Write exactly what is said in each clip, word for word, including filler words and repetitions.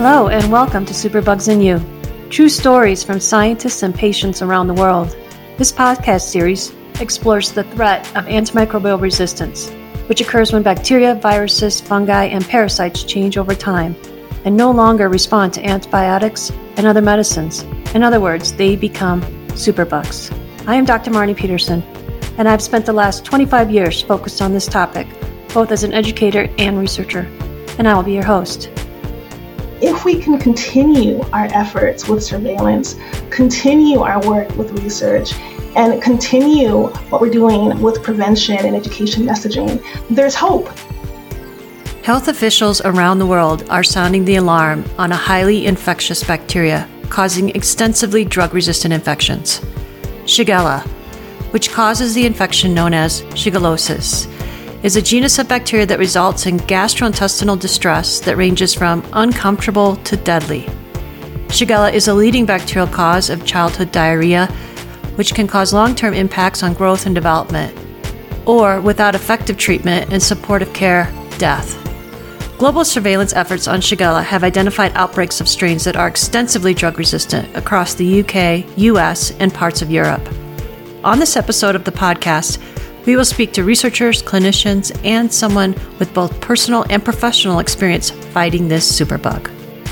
Hello and welcome to Superbugs and You, true stories from scientists and patients around the world. This podcast series explores the threat of antimicrobial resistance, which occurs when bacteria, viruses, fungi, and parasites change over time and no longer respond to antibiotics and other medicines. In other words, they become superbugs. I am Doctor Marnie Peterson, and I've spent the last twenty-five years focused on this topic, both as an educator and researcher, and I will be your host. If we can continue our efforts with surveillance, continue our work with research, and continue what we're doing with prevention and education messaging, there's hope. Health officials around the world are sounding the alarm on a highly infectious bacteria causing extensively drug-resistant infections. Shigella, which causes the infection known as shigellosis, is a genus of bacteria that results in gastrointestinal distress that ranges from uncomfortable to deadly. Shigella is a leading bacterial cause of childhood diarrhea, which can cause long-term impacts on growth and development, or without effective treatment and supportive care, death. Global surveillance efforts on Shigella have identified outbreaks of strains that are extensively drug-resistant across the U K, U S, and parts of Europe. On this episode of the podcast, we will speak to researchers, clinicians, and someone with both personal and professional experience fighting this superbug.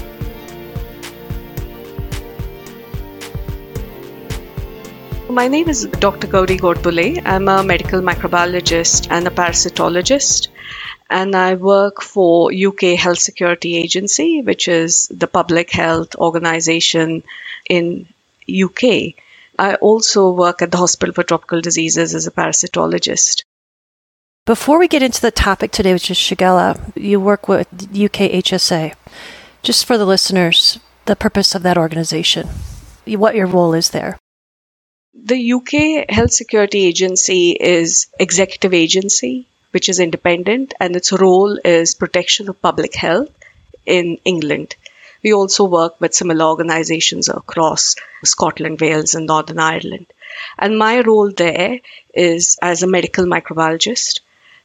My name is Doctor Gauri Godbole. I'm a medical microbiologist and a parasitologist, and I work for U K Health Security Agency, which is the public health organization in U K. I also work at the Hospital for Tropical Diseases as a parasitologist. Before we get into the topic today, which is Shigella, you work with U K H S A. Just for the listeners, the purpose of that organization, what your role is there. The U K Health Security Agency is executive agency, which is independent, and its role is protection of public health in England. We also work with similar organizations across Scotland, Wales, and Northern Ireland. And my role there is as a medical microbiologist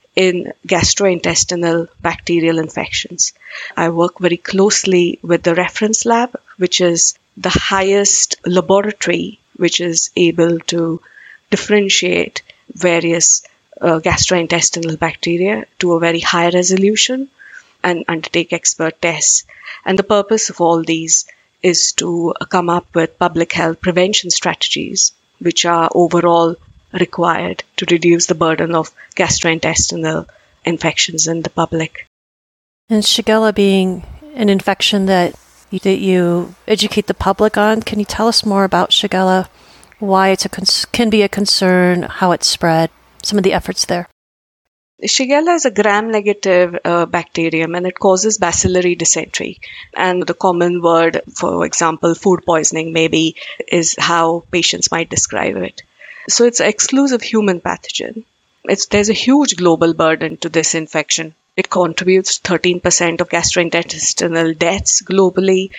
in gastrointestinal bacterial infections. I work very closely with the reference lab, which is the highest laboratory which is able to differentiate various uh, gastrointestinal bacteria to a very high resolution and undertake expert tests. And the purpose of all these is to come up with public health prevention strategies, which are overall required to reduce the burden of gastrointestinal infections in the public. And Shigella being an infection that you, that you educate the public on, can you tell us more about Shigella, why it can be a concern, how it's spread, some of the efforts there? Shigella is a gram-negative uh, bacterium, and it causes bacillary dysentery. And the common word, for example, food poisoning maybe, is how patients might describe it. So it's an exclusive human pathogen. It's, there's a huge global burden to this infection. It contributes thirteen percent of gastrointestinal deaths globally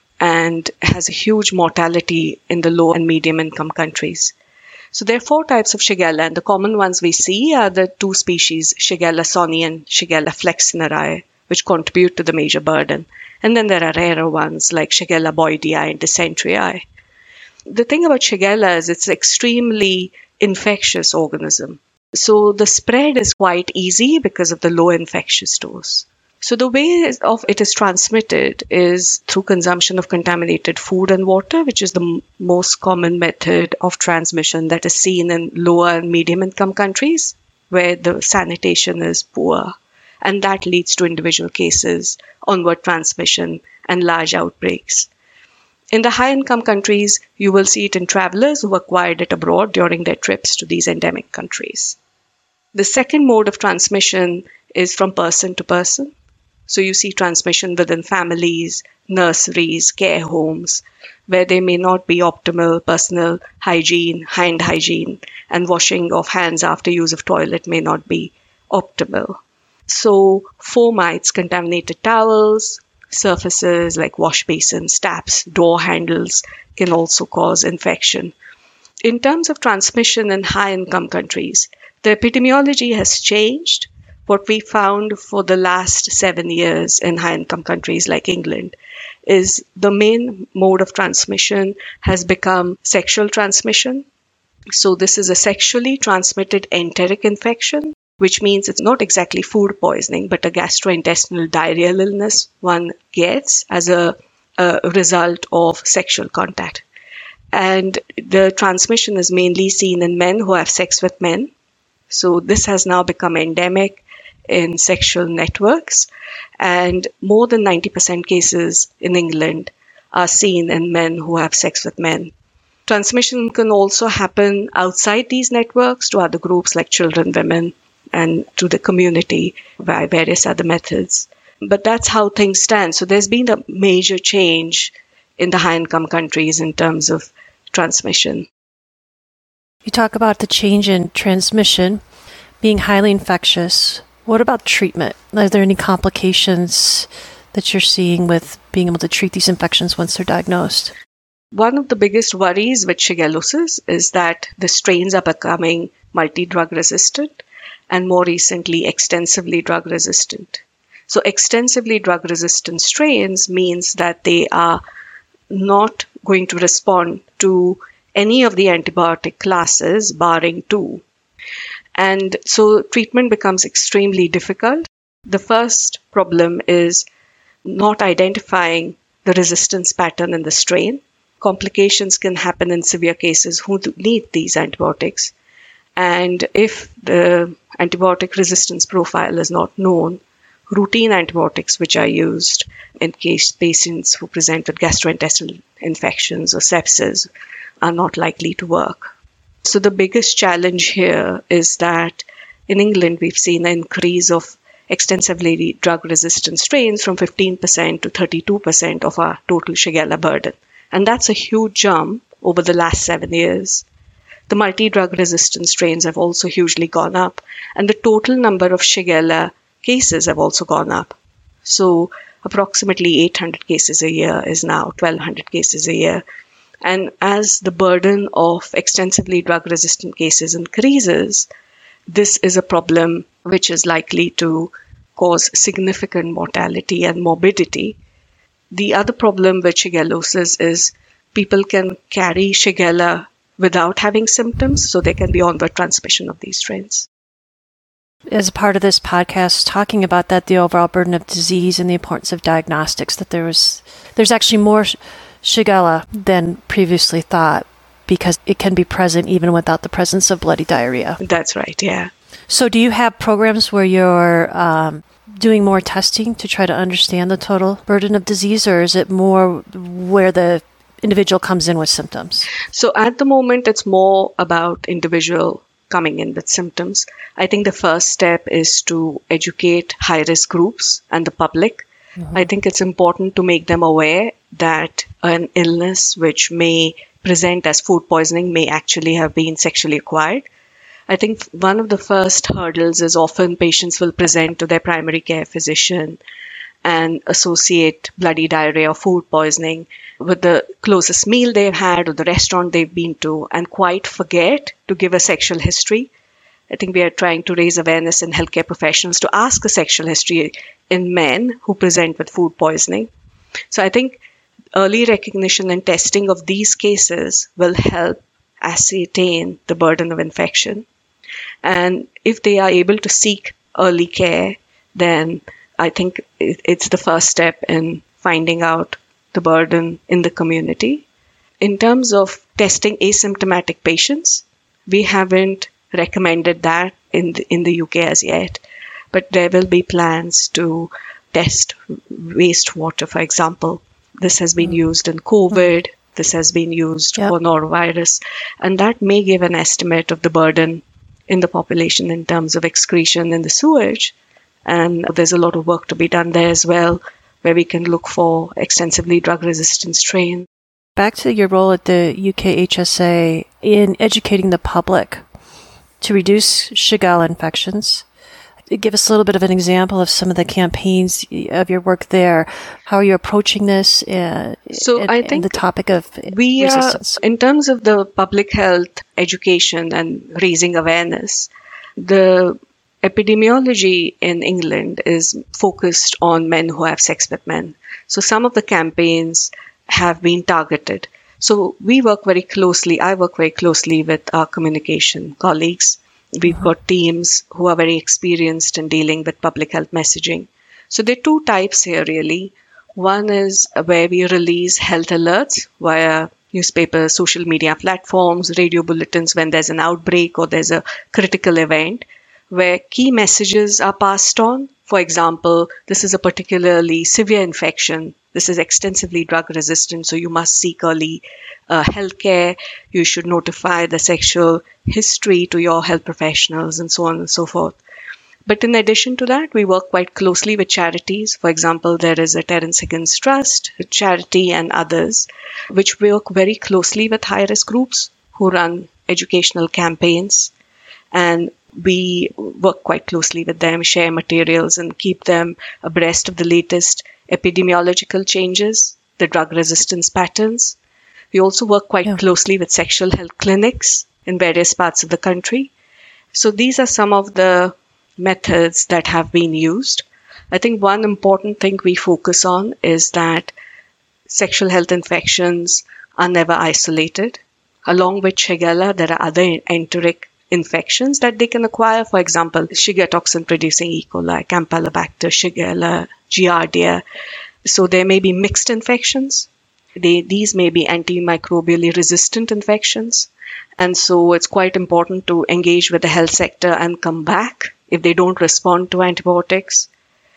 and has a huge mortality in the low and medium income countries. So there are four types of Shigella, and the common ones we see are the two species, Shigella sonnei and Shigella flexneri, which contribute to the major burden. And then there are rarer ones like Shigella boydii and dysenterii. The thing about Shigella is it's an extremely infectious organism. So the spread is quite easy because of the low infectious dose. So the way of it is transmitted is through consumption of contaminated food and water, which is the m- most common method of transmission that is seen in lower and medium income countries where the sanitation is poor. And that leads to individual cases, onward transmission, and large outbreaks. In the high income countries, you will see it in travelers who acquired it abroad during their trips to these endemic countries. The second mode of transmission is from person to person. So you see transmission within families, nurseries, care homes, where there may not be optimal personal hygiene, hand hygiene, and washing of hands after use of toilet may not be optimal. So fomites, contaminated towels, surfaces like wash basins, taps, door handles can also cause infection. In terms of transmission in high-income countries, the epidemiology has changed what we found for the last seven years in high-income countries like England is the main mode of transmission has become sexual transmission. So this is a sexually transmitted enteric infection, which means it's not exactly food poisoning, but a gastrointestinal diarrheal illness one gets as a, a result of sexual contact. And the transmission is mainly seen in men who have sex with men. So this has now become endemic in sexual networks, and more than ninety percent cases in England are seen in men who have sex with men. Transmission can also happen outside these networks to other groups like children, women, and to the community by various other methods. But that's how things stand. So there's been a major change in the high-income countries in terms of transmission. You talk about the change in transmission being highly infectious. What about treatment? Are there any complications that you're seeing with being able to treat these infections once they're diagnosed? One of the biggest worries with shigellosis is that the strains are becoming multi-drug resistant and more recently extensively drug resistant. So extensively drug resistant strains means that they are not going to respond to any of the antibiotic classes barring two. And so treatment becomes extremely difficult. The first problem is not identifying the resistance pattern in the strain. Complications can happen in severe cases who need these antibiotics. And if the antibiotic resistance profile is not known, routine antibiotics which are used in case patients who present with gastrointestinal infections or sepsis are not likely to work. So the biggest challenge here is that in England, we've seen an increase of extensively drug-resistant strains from fifteen percent to thirty-two percent of our total Shigella burden. And that's a huge jump over the last seven years. The multi-drug resistant strains have also hugely gone up, and the total number of Shigella cases have also gone up. So approximately eight hundred cases a year is now twelve hundred cases a year. And as the burden of extensively drug-resistant cases increases, this is a problem which is likely to cause significant mortality and morbidity. The other problem with shigellosis is people can carry Shigella without having symptoms, so there can be onward transmission of these strains. As a part of this podcast, talking about that, the overall burden of disease and the importance of diagnostics, that there was, there's actually more Shigella than previously thought because it can be present even without the presence of bloody diarrhea. That's right, yeah. So do you have programs where you're um, doing more testing to try to understand the total burden of disease, or is it more where the individual comes in with symptoms? So at the moment, it's more about individual coming in with symptoms. I think the first step is to educate high-risk groups and the public. Mm-hmm. I think it's important to make them aware that an illness which may present as food poisoning may actually have been sexually acquired. I think one of the first hurdles is often patients will present to their primary care physician and associate bloody diarrhea or food poisoning with the closest meal they've had or the restaurant they've been to, and quite forget to give a sexual history. I think we are trying to raise awareness in healthcare professionals to ask a sexual history in men who present with food poisoning. So I think early recognition and testing of these cases will help ascertain the burden of infection. And if they are able to seek early care, then I think it's the first step in finding out the burden in the community. In terms of testing asymptomatic patients, we haven't recommended that in the, in the U K as yet, but there will be plans to test wastewater, for example. This has been used in COVID. This has been used yep. for norovirus, and that may give an estimate of the burden in the population in terms of excretion in the sewage. And there's a lot of work to be done there as well, where we can look for extensively drug-resistant strains. Back to your role at the U K H S A in educating the public to reduce Shigella infections. Give us a little bit of an example of some of the campaigns of your work there. How are you approaching this? Uh, so and, I think and the topic of we resistance. Are, in terms of the public health education and raising awareness, the epidemiology in England is focused on men who have sex with men. So some of the campaigns have been targeted. So we work very closely, I work very closely with our communication colleagues. We've mm-hmm. got teams who are very experienced in dealing with public health messaging. So there are two types here really. One is where we release health alerts via newspapers, social media platforms, radio bulletins when there's an outbreak or there's a critical event, where key messages are passed on. For example, this is a particularly severe infection. This is extensively drug resistant, so you must seek early uh, health care. You should notify the sexual history to your health professionals and so on and so forth. But in addition to that, we work quite closely with charities. For example, there is a Terence Higgins Trust, a charity and others, which work very closely with high-risk groups who run educational campaigns. And we work quite closely with them, share materials and keep them abreast of the latest epidemiological changes, the drug resistance patterns. We also work quite yeah. closely with sexual health clinics in various parts of the country. So these are some of the methods that have been used. I think one important thing we focus on is that sexual health infections are never isolated. Along with Shigella, there are other enteric infections that they can acquire. For example, Shiga toxin producing E. coli, Campylobacter, Shigella, Giardia. So there may be mixed infections. They, these may be antimicrobially resistant infections. And so it's quite important to engage with the health sector and come back if they don't respond to antibiotics.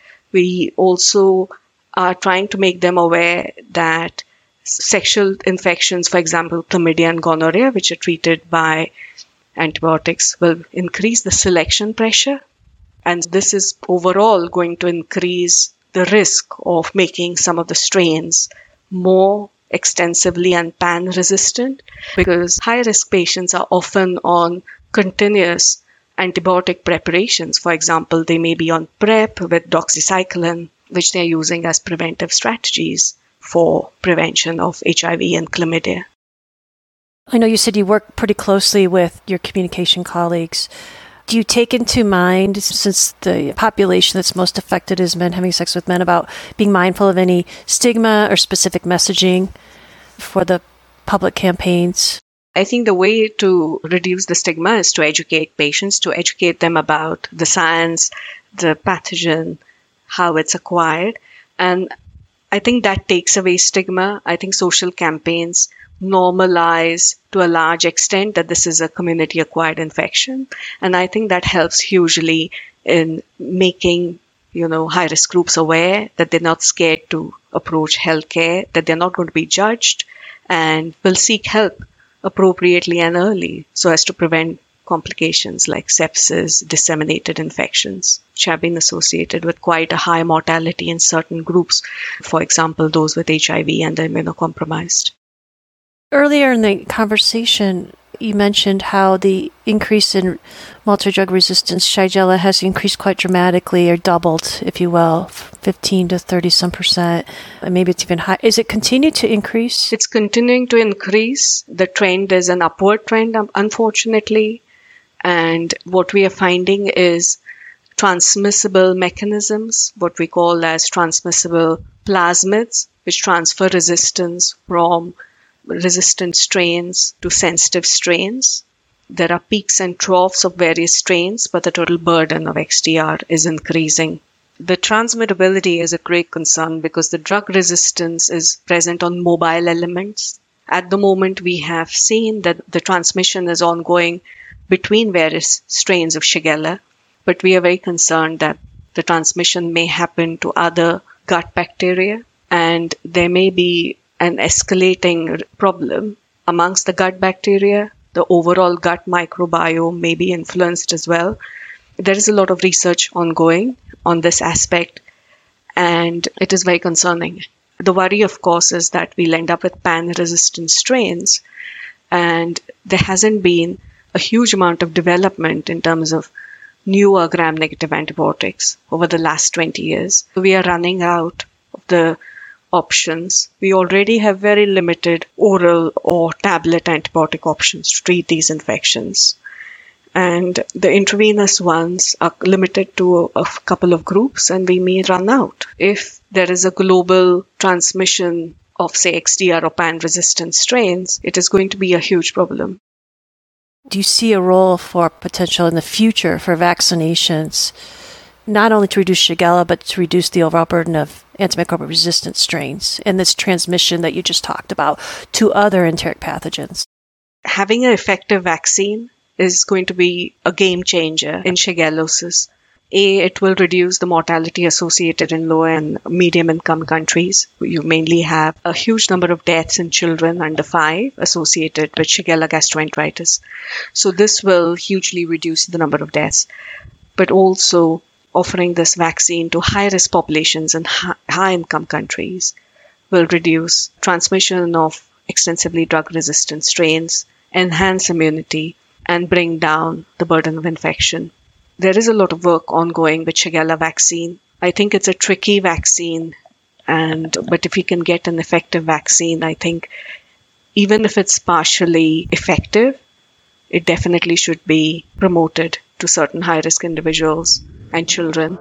We also are trying to make them aware that sexual infections, for example, chlamydia and gonorrhea, which are treated by antibiotics, will increase the selection pressure. And this is overall going to increase the risk of making some of the strains more extensively and pan-resistant, because high-risk patients are often on continuous antibiotic preparations. For example, they may be on PrEP with doxycycline, which they're using as preventive strategies for prevention of H I V and chlamydia. I know you said you work pretty closely with your communication colleagues. Do you take into mind, since the population that's most affected is men having sex with men, about being mindful of any stigma or specific messaging for the public campaigns? I think the way to reduce the stigma is to educate patients, to educate them about the science, the pathogen, how it's acquired. And I think that takes away stigma. I think social campaigns normalize to a large extent that this is a community-acquired infection. And I think that helps hugely in making, you know, high-risk groups aware that they're not scared to approach healthcare, that they're not going to be judged, and will seek help appropriately and early so as to prevent complications like sepsis, disseminated infections, which have been associated with quite a high mortality in certain groups, for example, those with H I V and the immunocompromised. Earlier in the conversation, you mentioned how the increase in multi-drug resistance Shigella has increased quite dramatically, or doubled, if you will, fifteen to thirty some percent, and maybe it's even high. Is it continued to increase? It's continuing to increase. The trend is an upward trend, unfortunately. And what we are finding is transmissible mechanisms, what we call as transmissible plasmids, which transfer resistance from resistant strains to sensitive strains. There are peaks and troughs of various strains, but the total burden of X D R is increasing. The transmittability is a great concern because the drug resistance is present on mobile elements. At the moment, we have seen that the transmission is ongoing between various strains of Shigella, but we are very concerned that the transmission may happen to other gut bacteria, and there may be an escalating problem amongst the gut bacteria. The overall gut microbiome may be influenced as well. There is a lot of research ongoing on this aspect, and it is very concerning. The worry, of course, is that we'll end up with pan-resistant strains, and there hasn't been a huge amount of development in terms of newer gram-negative antibiotics over the last twenty years. We are running out of the options. We already have very limited oral or tablet antibiotic options to treat these infections. And the intravenous ones are limited to a couple of groups, and we may run out. If there is a global transmission of, say, X D R or pan-resistant strains, it is going to be a huge problem. Do you see a role for potential in the future for vaccinations, not only to reduce Shigella, but to reduce the overall burden of antimicrobial resistant strains and this transmission that you just talked about to other enteric pathogens? Having an effective vaccine is going to be a game changer in shigellosis. A, it will reduce the mortality associated in low and medium income countries. You mainly have a huge number of deaths in children under five associated with Shigella gastroenteritis. So this will hugely reduce the number of deaths. But also offering this vaccine to high-risk populations in high-income countries will reduce transmission of extensively drug-resistant strains, enhance immunity, and bring down the burden of infection. There is a lot of work ongoing with Shigella vaccine. I think it's a tricky vaccine, and but if we can get an effective vaccine, I think even if it's partially effective, it definitely should be promoted to certain high-risk individuals and children.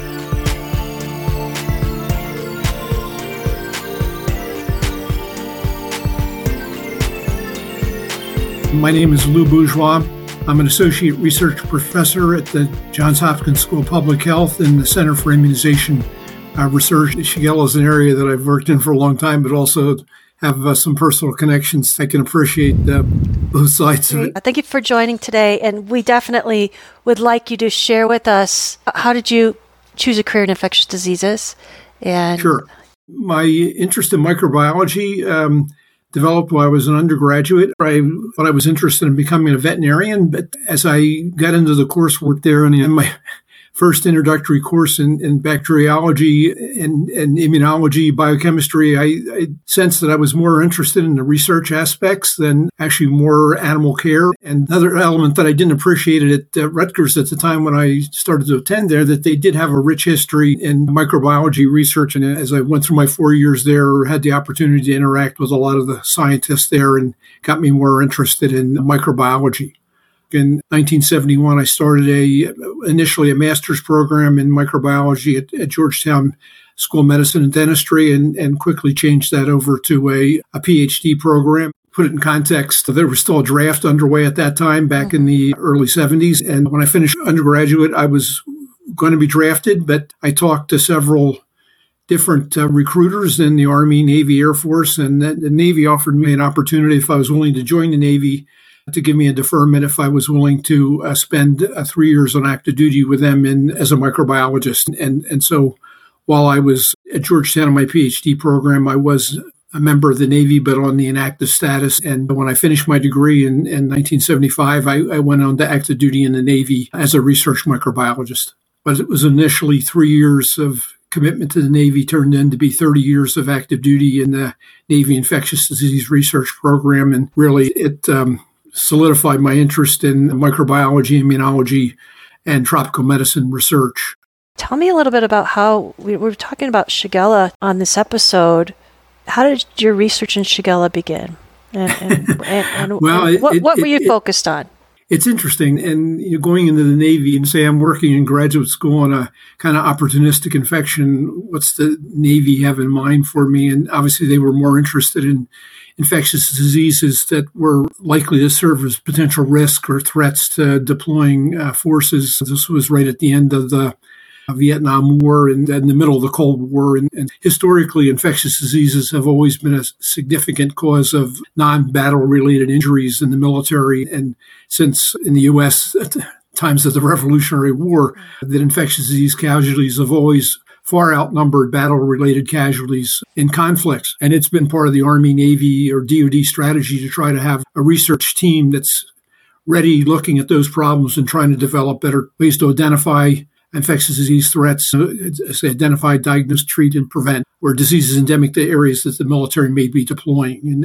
My name is Lou Bourgeois. I'm an associate research professor at the Johns Hopkins School of Public Health in the Center for Immunization uh, Research. Shigella is an area that I've worked in for a long time, but also have uh, some personal connections. I can appreciate uh, both sides of it. Thank you for joining today, and we definitely would like you to share with us, how did you choose a career in infectious diseases? And Sure. My interest in microbiology um, developed while I was an undergraduate. I thought I was interested in becoming a veterinarian, but as I got into the coursework there and in my first introductory course in, in bacteriology and, and immunology, biochemistry, I, I sensed that I was more interested in the research aspects than actually more animal care. And another element that I didn't appreciate at uh, Rutgers at the time when I started to attend there, that they did have a rich history in microbiology research. And as I went through my four years there, had the opportunity to interact with a lot of the scientists there and got me more interested in microbiology. In nineteen seventy-one, I started a initially a master's program in microbiology at, at Georgetown School of Medicine and Dentistry, and, and quickly changed that over to a, a PhD program. Put it in context, there was still a draft underway at that time back in the early seventies. And when I finished undergraduate, I was going to be drafted, but I talked to several different uh, recruiters in the Army, Navy, Air Force, and the, the Navy offered me an opportunity if I was willing to join the Navy to give me a deferment if I was willing to uh, spend uh, three years on active duty with them in, as a microbiologist. And and so while I was at Georgetown in my PhD program, I was a member of the Navy, but on the inactive status. And when I finished my degree in, in nineteen seventy-five, I, I went on to active duty in the Navy as a research microbiologist. But it was initially three years of commitment to the Navy turned in to be thirty years of active duty in the Navy Infectious Disease Research Program. And really it um, solidified my interest in microbiology, immunology, and tropical medicine research. Tell me a little bit about how, we were talking about Shigella on this episode. How did your research in Shigella begin? And, and, and, and well, it, what, what it, were you it, focused on? It's interesting. And you know, going into the Navy and say I'm working in graduate school on a kind of opportunistic infection, what's the Navy have in mind for me? And obviously they were more interested in infectious diseases that were likely to serve as potential risk or threats to deploying uh, forces. This was right at the end of the Vietnam War and in the middle of the Cold War. And, and historically, infectious diseases have always been a significant cause of non-battle related injuries in the military. And since in the U S, at the times of the Revolutionary War, that infectious disease casualties have always far outnumbered battle-related casualties in conflicts. And it's been part of the Army, Navy, or D O D strategy to try to have a research team that's ready looking at those problems and trying to develop better ways to identify infectious disease threats, uh, say identify, diagnose, treat, and prevent, where disease is endemic to areas that the military may be deploying. And, and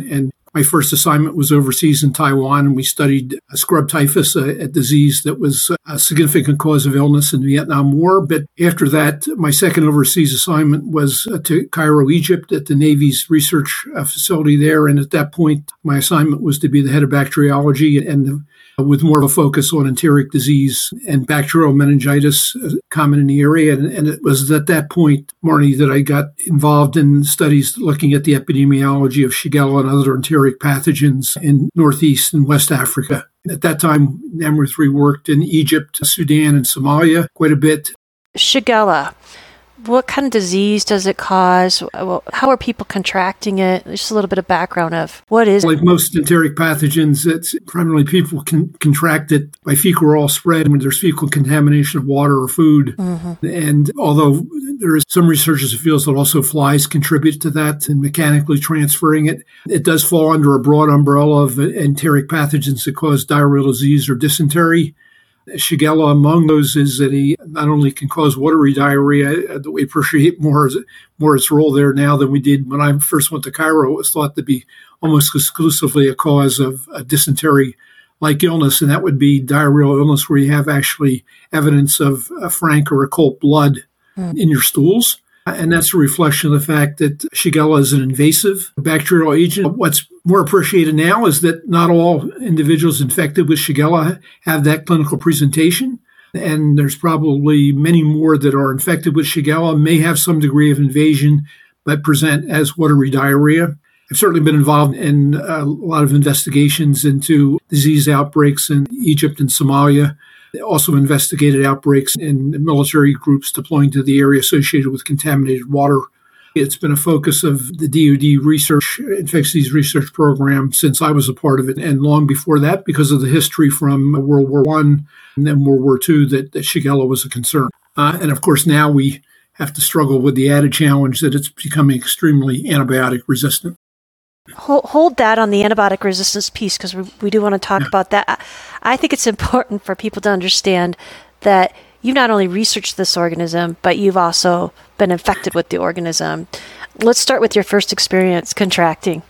My first assignment was overseas in Taiwan, and we studied scrub typhus, a, a disease that was a significant cause of illness in the Vietnam War. But after that, my second overseas assignment was to Cairo, Egypt, at the Navy's research facility there. And at that point, my assignment was to be the head of bacteriology, and with more of a focus on enteric disease and bacterial meningitis, uh, common in the area. And, and it was at that point, Marnie, that I got involved in studies looking at the epidemiology of Shigella and other enteric pathogens in Northeast and West Africa. At that time, NAMR three worked in Egypt, Sudan, and Somalia quite a bit. Shigella. What kind of disease does it cause? How are people contracting it? Just a little bit of background of what is it? Like most enteric pathogens, it's primarily people can contract it by fecal-oral spread when there's fecal contamination of water or food. Mm-hmm. And although there is some researchers who feel that also flies contribute to that and mechanically transferring it, it does fall under a broad umbrella of enteric pathogens that cause diarrheal disease or dysentery. Shigella among those is that he not only can cause watery diarrhea, that we appreciate more, more its role there now than we did when I first went to Cairo. It was thought to be almost exclusively a cause of a dysentery-like illness, and that would be diarrheal illness where you have actually evidence of a frank or occult blood mm. in your stools. And that's a reflection of the fact that Shigella is an invasive bacterial agent. What's more appreciated now is that not all individuals infected with Shigella have that clinical presentation. And there's probably many more that are infected with Shigella, may have some degree of invasion, but present as watery diarrhea. I've certainly been involved in a lot of investigations into disease outbreaks in Egypt and Somalia. Also investigated outbreaks in military groups deploying to the area associated with contaminated water. It's been a focus of the D O D research, infectious disease research program since I was a part of it, and long before that because of the history from World War One and then World War Two that, that Shigella was a concern. Uh, and of course now we have to struggle with the added challenge that it's becoming extremely antibiotic resistant. Hold, hold that on the antibiotic resistance piece because we, we do want to talk yeah. about that. I think it's important for people to understand that you not only researched this organism, but you've also been infected with the organism. Let's start with your first experience contracting.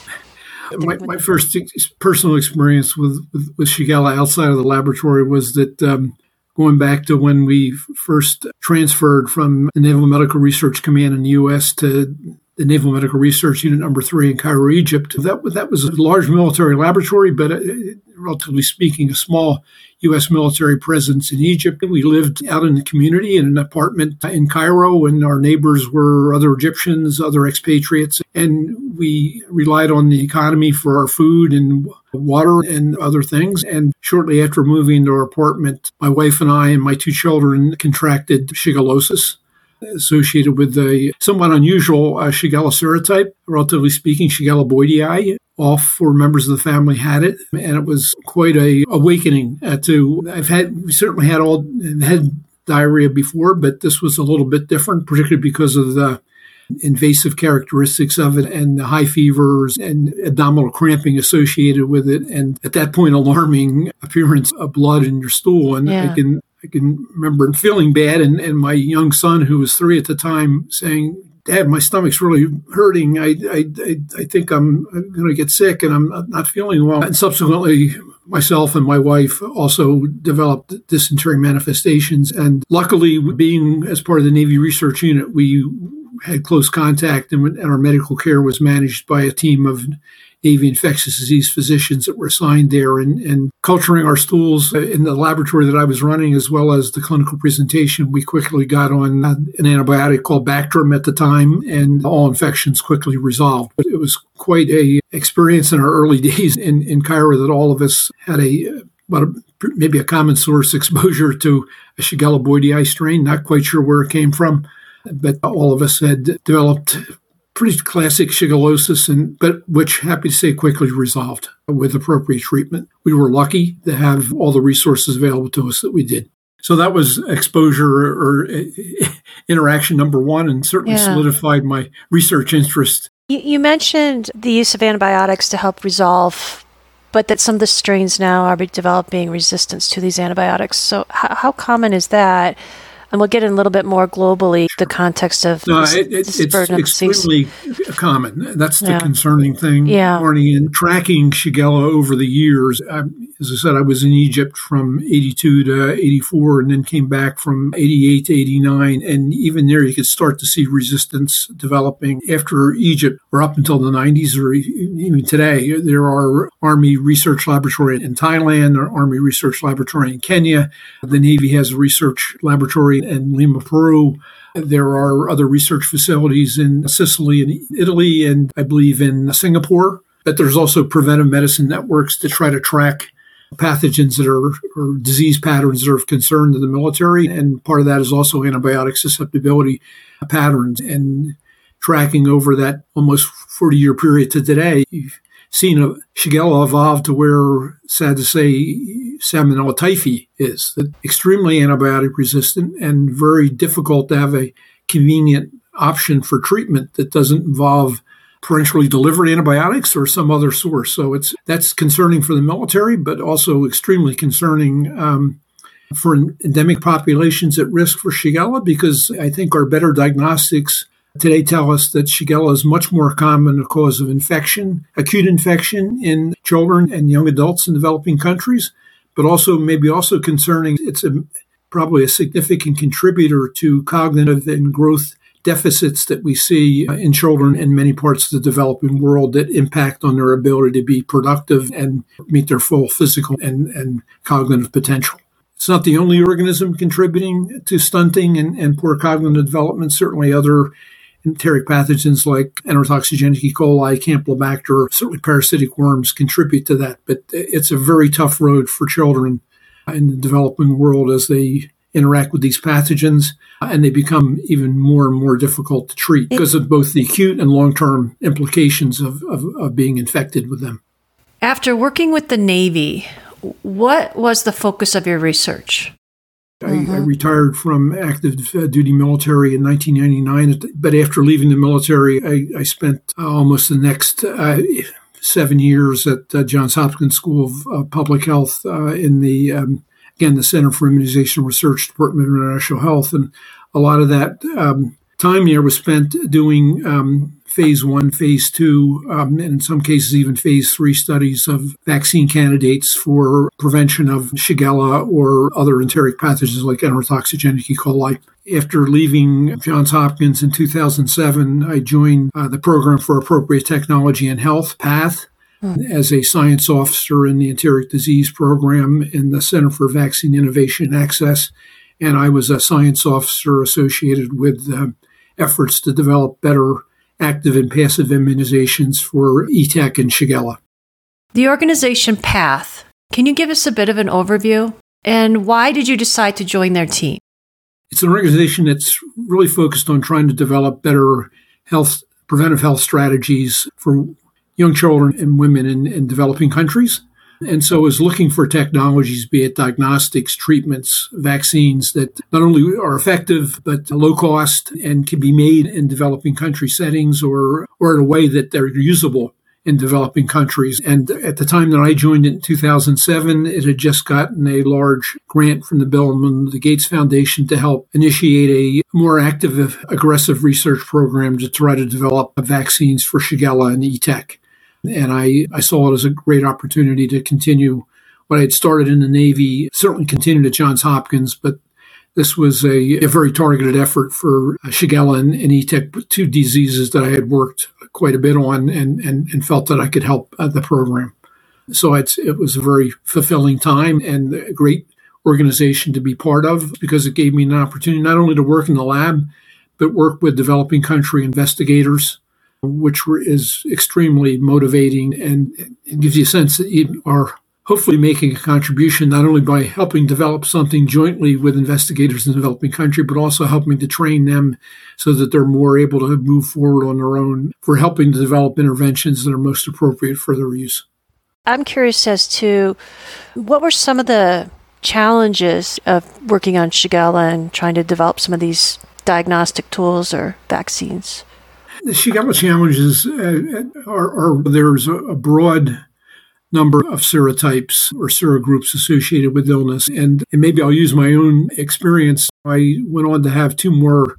My, my first personal experience with, with, with Shigella outside of the laboratory was that um, going back to when we first transferred from the Naval Medical Research Command in the U S to the Naval Medical Research Unit number three in Cairo, Egypt. That, that was a large military laboratory, but a, relatively speaking, a small U S military presence in Egypt. We lived out in the community in an apartment in Cairo, and our neighbors were other Egyptians, other expatriates, and we relied on the economy for our food and water and other things. And shortly after moving to our apartment, my wife and I and my two children contracted shigellosis, associated with a somewhat unusual uh, Shigella serotype. Relatively speaking, Shigella boydii. All four members of the family had it, and it was quite a awakening uh, to. I've had we certainly had all had diarrhea before, but this was a little bit different, particularly because of the invasive characteristics of it and the high fevers and abdominal cramping associated with it, and at that point, alarming appearance of blood in your stool. And yeah. I can. I can remember feeling bad, and, and my young son, who was three at the time, saying, "Dad, my stomach's really hurting. I I, I, I think I'm, I'm going to get sick, and I'm not, not feeling well." And subsequently, myself and my wife also developed dysentery manifestations. And luckily, being as part of the Navy Research Unit, we had close contact, and, and our medical care was managed by a team of Navy infectious disease physicians that were assigned there, and, and culturing our stools in the laboratory that I was running, as well as the clinical presentation. We quickly got on an antibiotic called Bactrim at the time, and all infections quickly resolved. But it was quite a experience in our early days in, in Cairo that all of us had a, about a, maybe a common source exposure to a Shigella boydii strain. Not quite sure where it came from, but all of us had developed pretty classic shigellosis, and but which, happy to say, quickly resolved with appropriate treatment. We were lucky to have all the resources available to us that we did. So that was exposure or, or interaction number one, and certainly yeah. solidified my research interest. You, you mentioned the use of antibiotics to help resolve, but that some of the strains now are developing resistance to these antibiotics. So how, how common is that? And we'll get in a little bit more globally. the context of no, this, it, it, this it's burden of disease. extremely common. That's the Yeah. concerning thing, Yeah. Marnie. In tracking Shigella over the years, I, as I said, I was in Egypt from eighty-two to eighty-four, and then came back from eighty-eight to eighty-nine. And even there, you could start to see resistance developing after Egypt, or up until the nineties, or even today. There are Army Research Laboratory in Thailand, or Army Research Laboratory in Kenya. The Navy has a research laboratory in Lima, Peru. There are other research facilities in Sicily and Italy, and I believe in Singapore. But there's also preventive medicine networks to try to track pathogens that are, or disease patterns that are of concern to the military. And part of that is also antibiotic susceptibility patterns. And tracking over that almost forty-year period to today, you've seen a Shigella evolve to where, sad to say, Salmonella typhi is extremely antibiotic resistant and very difficult to have a convenient option for treatment that doesn't involve parenterally delivered antibiotics or some other source. So it's that's concerning for the military, but also extremely concerning um, for endemic populations at risk for Shigella, because I think our better diagnostics today tell us that Shigella is much more common a cause of infection, acute infection in children and young adults in developing countries, but also maybe also concerning, it's a, probably a significant contributor to cognitive and growth deficits that we see in children in many parts of the developing world that impact on their ability to be productive and meet their full physical and, and cognitive potential. It's not the only organism contributing to stunting and, and poor cognitive development. Certainly other enteric pathogens like Enterotoxigenic E. coli, Campylobacter, certainly parasitic worms contribute to that. But it's a very tough road for children in the developing world as they interact with these pathogens, and they become even more and more difficult to treat because of both the acute and long-term implications of, of, of being infected with them. After working with the Navy, what was the focus of your research? I, mm-hmm. I retired from active duty military in nineteen ninety-nine, but after leaving the military, I, I spent uh, almost the next uh, seven years at uh, Johns Hopkins School of uh, Public Health uh, in the, um, again, the Center for Immunization Research, Department of International Health. And a lot of that um, time there was spent doing um, phase one, phase two, um, and in some cases even phase three studies of vaccine candidates for prevention of Shigella or other enteric pathogens like Enterotoxigenic E. coli. After leaving Johns Hopkins in two thousand seven, I joined uh, the Program for Appropriate Technology and Health, PATH, mm. as a science officer in the Enteric Disease Program in the Center for Vaccine Innovation and Access. And I was a science officer associated with uh, efforts to develop better active and passive immunizations for E T E C and Shigella. The organization PATH, can you give us a bit of an overview? And why did you decide to join their team? It's an organization that's really focused on trying to develop better health, preventive health strategies for young children and women in, in developing countries. And so is looking for technologies, be it diagnostics, treatments, vaccines that not only are effective, but low cost and can be made in developing country settings or, or in a way that they're usable in developing countries. And at the time that I joined it in two thousand seven, it had just gotten a large grant from the Bill and Melinda Gates Foundation to help initiate a more active, aggressive research program to try to develop vaccines for Shigella and E T E C. And I, I saw it as a great opportunity to continue what I had started in the Navy, certainly continued at Johns Hopkins, but this was a, a very targeted effort for Shigella and, and E T E C, two diseases that I had worked quite a bit on and, and, and felt that I could help uh, the program. So it's, it was a very fulfilling time and a great organization to be part of because it gave me an opportunity not only to work in the lab, but work with developing country investigators, which is extremely motivating and it gives you a sense that you are hopefully making a contribution not only by helping develop something jointly with investigators in the developing country, but also helping to train them so that they're more able to move forward on their own for helping to develop interventions that are most appropriate for their use. I'm curious as to what were some of the challenges of working on Shigella and trying to develop some of these diagnostic tools or vaccines? The Shigella challenges uh, are, are there's a, a broad number of serotypes or serogroups associated with illness. And, and maybe I'll use my own experience. I went on to have two more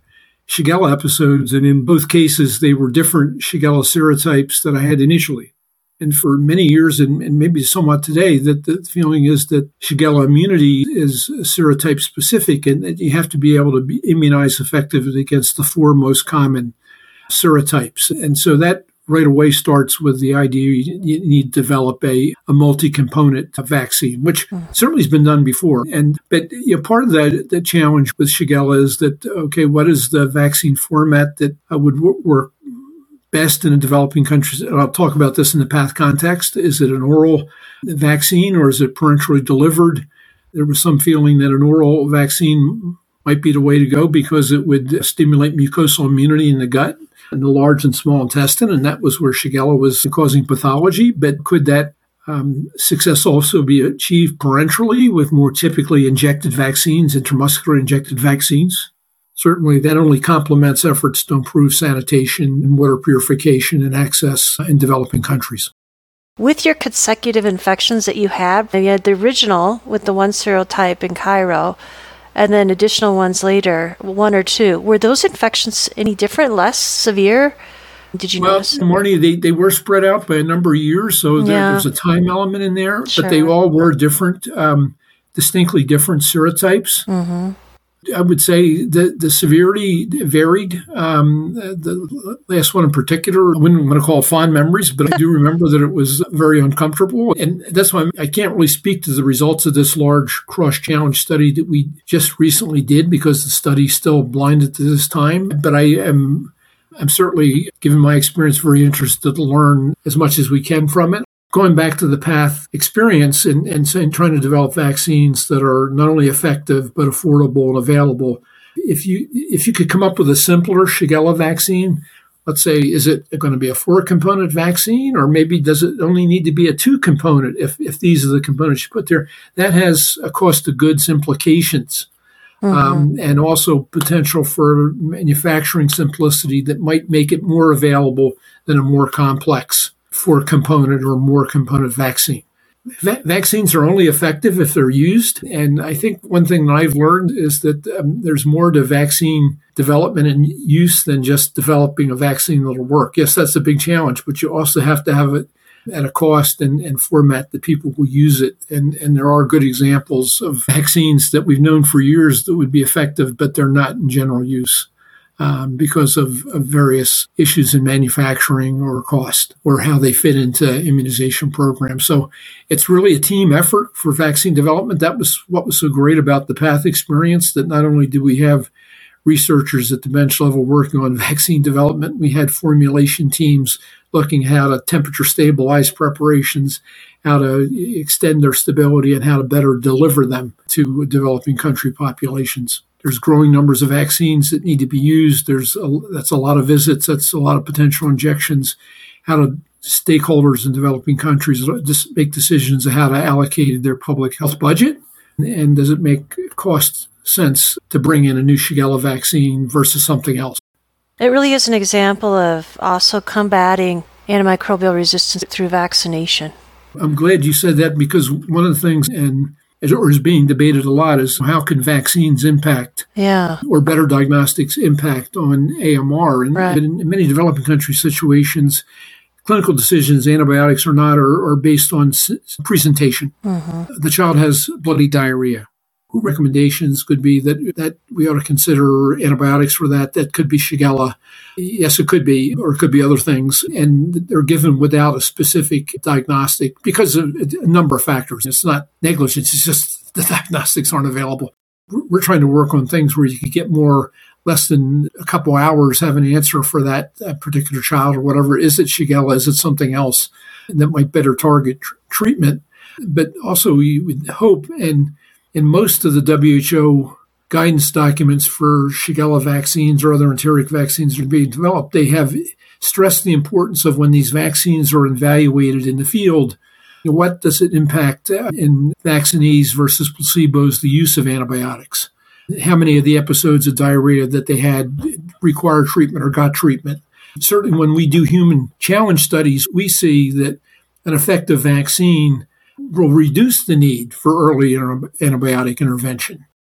Shigella episodes, and in both cases, they were different Shigella serotypes that I had initially. And for many years, and, and maybe somewhat today, that the feeling is that Shigella immunity is serotype specific, and that you have to be able to be immunized effectively against the four most common serotypes. And so that right away starts with the idea you need to develop a, a multi-component vaccine, which mm. certainly has been done before. And but you know, part of that the challenge with Shigella is that, okay, what is the vaccine format that uh, would w- work best in developing countries? And I'll talk about this in the PATH context. Is it an oral vaccine or is it parenterally delivered? There was some feeling that an oral vaccine might be the way to go because it would stimulate mucosal immunity in the gut in the large and small intestine, and that was where Shigella was causing pathology. But could that um, success also be achieved parenterally with more typically injected vaccines, intramuscular injected vaccines? Certainly, that only complements efforts to improve sanitation and water purification and access in developing countries. With your consecutive infections that you had, you had the original with the one serotype in Cairo, and then additional ones later, one or two. Were those infections any different, less severe? Did you well, notice? Well, Marnie, they, they were spread out by a number of years, so there, yeah. there's a time element in there, Sure. but they all were different, um, distinctly different serotypes. Mm-hmm. I would say the, the severity varied. Um, the last one in particular, I wouldn't want to call it fond memories, but I do remember that it was very uncomfortable. And that's why I can't really speak to the results of this large cross-challenge study that we just recently did because the study's still blinded to this time. But I am I'm certainly, given my experience, very interested to learn as much as we can from it. Going back to the PATH experience and, and, and trying to develop vaccines that are not only effective but affordable and available. If you if you could come up with a simpler Shigella vaccine, let's say, is it going to be a four-component vaccine, or maybe does it only need to be a two-component if, if these are the components you put there? That has a cost of goods implications. Mm-hmm. Um, and also potential for manufacturing simplicity that might make it more available than a more complex four-component or more component vaccine. Va- vaccines are only effective if they're used. And I think one thing that I've learned is that um, there's more to vaccine development and use than just developing a vaccine that'll work. Yes, that's a big challenge, but you also have to have it at a cost and, and format that people will use it. And, and there are good examples of vaccines that we've known for years that would be effective, but they're not in general use. Um, because of, of various issues in manufacturing or cost or how they fit into immunization programs. So it's really a team effort for vaccine development. That was what was so great about the PATH experience, that not only do we have researchers at the bench level working on vaccine development, we had formulation teams looking at how to temperature stabilize preparations, how to extend their stability, and how to better deliver them to developing country populations. There's growing numbers of vaccines that need to be used. There's a, that's a lot of visits. That's a lot of potential injections. How do stakeholders in developing countries just make decisions of how to allocate their public health budget? And does it make cost sense to bring in a new Shigella vaccine versus something else? It really is an example of also combating antimicrobial resistance through vaccination. I'm glad you said that, because one of the things, and or is being debated a lot, is how can vaccines impact yeah. or better diagnostics impact on A M R. And right. in many developing country situations, clinical decisions, antibiotics or not, are, are based on s- presentation. Mm-hmm. The child has bloody diarrhea. Recommendations could be that, that we ought to consider antibiotics for that. That could be Shigella. Yes, it could be, or it could be other things. And they're given without a specific diagnostic because of a number of factors. It's not negligence. It's just the diagnostics aren't available. We're trying to work on things where you could get more, less than a couple hours, have an answer for that, that particular child or whatever. Is it Shigella? Is it something else that might better target tr- treatment? But also you would hope, and in most of the W H O guidance documents for Shigella vaccines or other enteric vaccines that are being developed, they have stressed the importance of when these vaccines are evaluated in the field, what does it impact in vaccinees versus placebos, the use of antibiotics? How many of the episodes of diarrhea that they had required treatment or got treatment? Certainly when we do human challenge studies, we see that an effective vaccine will reduce the need for early antibiotic intervention.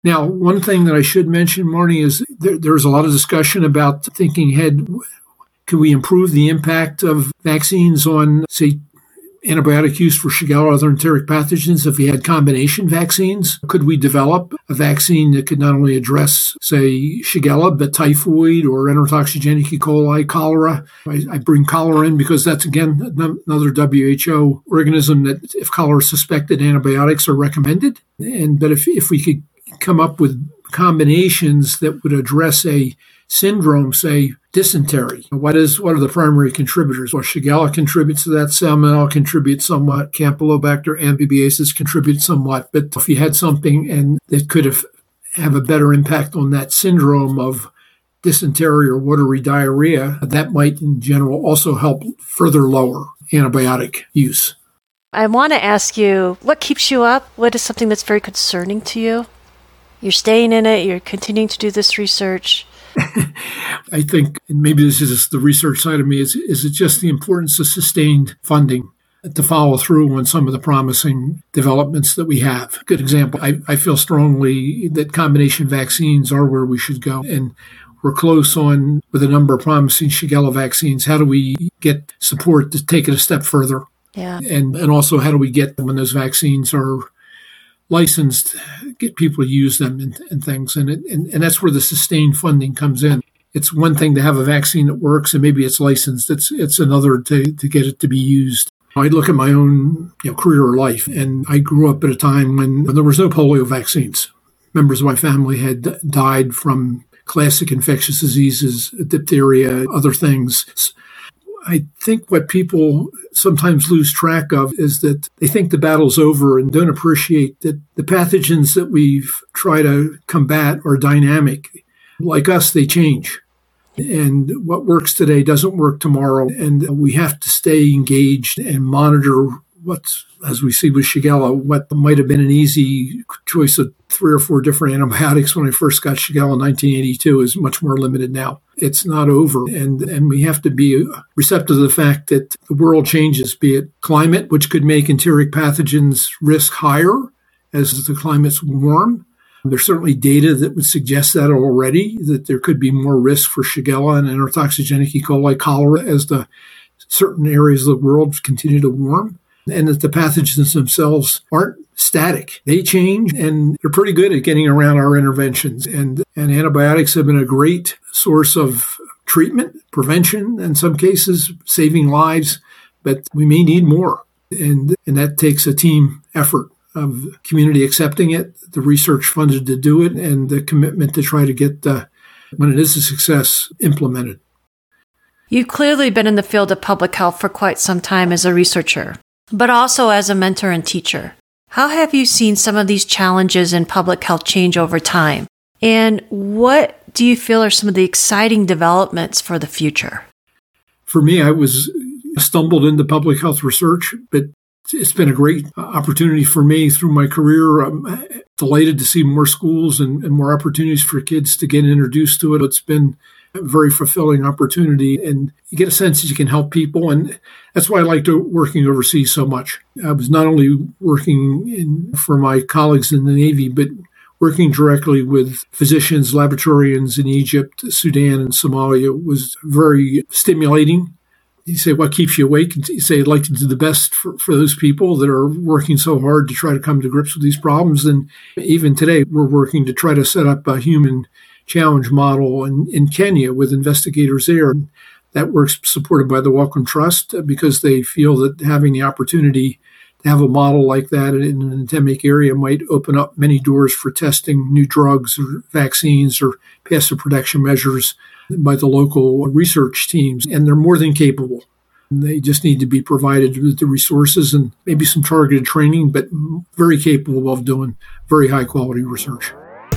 Now, one thing that I should mention, Marnie, is there, there's a lot of discussion about thinking ahead. Could we improve the impact of vaccines on, say, antibiotic use for Shigella or other enteric pathogens if we had combination vaccines? Could we develop a vaccine that could not only address, say, Shigella, but typhoid or enterotoxigenic E. coli, cholera? I, I bring cholera in because that's, again, another W H O organism that if cholera is suspected, antibiotics are recommended. And But if, if we could come up with combinations that would address a syndrome, say, dysentery. What is what are the primary contributors? Well, Shigella contributes to that. Salmonella contributes somewhat. Campylobacter amoebiasis contributes somewhat. But if you had something and that could have, have a better impact on that syndrome of dysentery or watery diarrhea, that might in general also help further lower antibiotic use. I want to ask you, what keeps you up? What is something that's very concerning to you? You're staying in it. You're continuing to do this research. I think, and maybe this is the research side of me, is, is it just the importance of sustained funding to follow through on some of the promising developments that we have. Good example, I, I feel strongly that combination vaccines are where we should go. And we're close on with a number of promising Shigella vaccines. How do we get support to take it a step further? Yeah. And, and also, how do we get when those vaccines are licensed, get people to use them and, and things. And, it, and and that's where the sustained funding comes in. It's one thing to have a vaccine that works and maybe it's licensed. It's it's another to, to get it to be used. I look at my own you know, career or life, and I grew up at a time when there was no polio vaccines. Members of my family had died from classic infectious diseases, diphtheria, other things. I think what people sometimes lose track of is that they think the battle's over and don't appreciate that the pathogens that we've tried to combat are dynamic. Like us, they change. And what works today doesn't work tomorrow. And we have to stay engaged and monitor what's, as we see with Shigella, what might have been an easy choice of three or four different antibiotics when I first got Shigella in nineteen eighty-two is much more limited now. It's not over. And, and we have to be receptive to the fact that the world changes, be it climate, which could make enteric pathogens risk higher as the climate's warm. There's certainly data that would suggest that already, that there could be more risk for Shigella and enterotoxigenic E. coli, cholera as the certain areas of the world continue to warm. And that the pathogens themselves aren't static. They change, and they're pretty good at getting around our interventions. And, and antibiotics have been a great source of treatment, prevention, in some cases, saving lives, but we may need more. And, and that takes a team effort of community accepting it, the research funded to do it, and the commitment to try to get, uh, when it is a success, implemented. You've clearly been in the field of public health for quite some time as a researcher, but also as a mentor and teacher. How have you seen some of these challenges in public health change over time? And what do you feel are some of the exciting developments for the future? For me, I was stumbled into public health research, but it's been a great opportunity for me through my career. I'm delighted to see more schools and, and more opportunities for kids to get introduced to it. It's been a very fulfilling opportunity, and you get a sense that you can help people. And that's why I liked working overseas so much. I was not only working in, for my colleagues in the Navy, but working directly with physicians, laboratorians in Egypt, Sudan, and Somalia was very stimulating. You say, what keeps you awake? And you say, I'd like to do the best for, for those people that are working so hard to try to come to grips with these problems. And even today, we're working to try to set up a human challenge model in, in Kenya with investigators there. And that work's supported by the Wellcome Trust because they feel that having the opportunity to have a model like that in an endemic area might open up many doors for testing new drugs or vaccines or passive protection measures by the local research teams. And they're more than capable. They just need to be provided with the resources and maybe some targeted training, but very capable of doing very high quality research.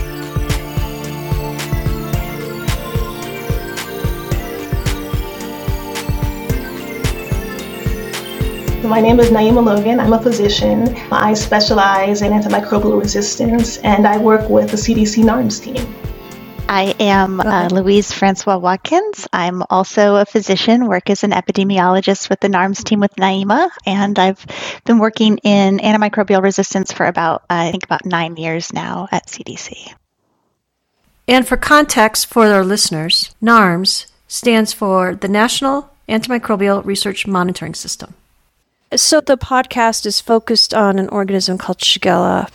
My name is Naima Logan. I'm a physician. I specialize in antimicrobial resistance, and I work with the C D C NARMS team. I am uh, Louise Francois Watkins. I'm also a physician, work as an epidemiologist with the NARMS team with Naima, and I've been working in antimicrobial resistance for about, uh, I think, about nine years now at C D C. And for context for our listeners, NARMS stands for the National Antimicrobial Research Monitoring System. So the podcast is focused on an organism called Shigella,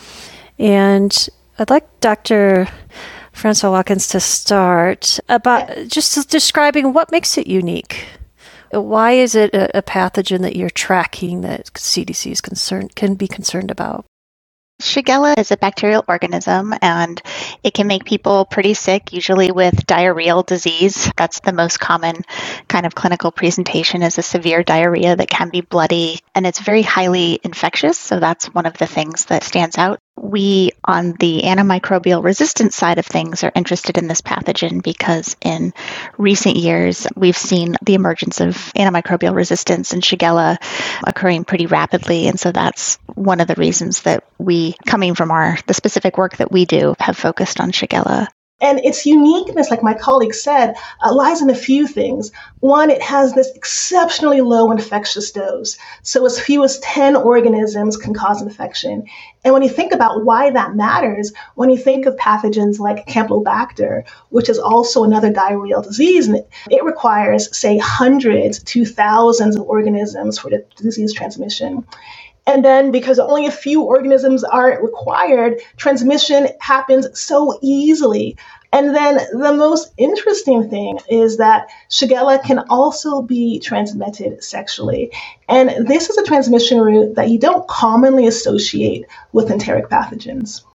and I'd like Doctor Francois Watkins to start about just describing what makes it unique. Why is it a, a pathogen that you're tracking that C D C is concerned can be concerned about? Shigella is a bacterial organism, and it can make people pretty sick, usually with diarrheal disease. That's the most common kind of clinical presentation, is a severe diarrhea that can be bloody, and it's very highly infectious, so that's one of the things that stands out. We, on the antimicrobial resistance side of things, are interested in this pathogen because in recent years, we've seen the emergence of antimicrobial resistance in Shigella occurring pretty rapidly. And so that's one of the reasons that we, coming from our the specific work that we do, have focused on Shigella. And its uniqueness, like my colleague said, uh, lies in a few things. One, it has this exceptionally low infectious dose. So as few as ten organisms can cause infection. And when you think about why that matters, when you think of pathogens like Campylobacter, which is also another diarrheal disease, and it, it requires, say, hundreds to thousands of organisms for the disease transmission. And then because only a few organisms are required, transmission happens so easily. And then the most interesting thing is that Shigella can also be transmitted sexually. And this is a transmission route that you don't commonly associate with enteric pathogens.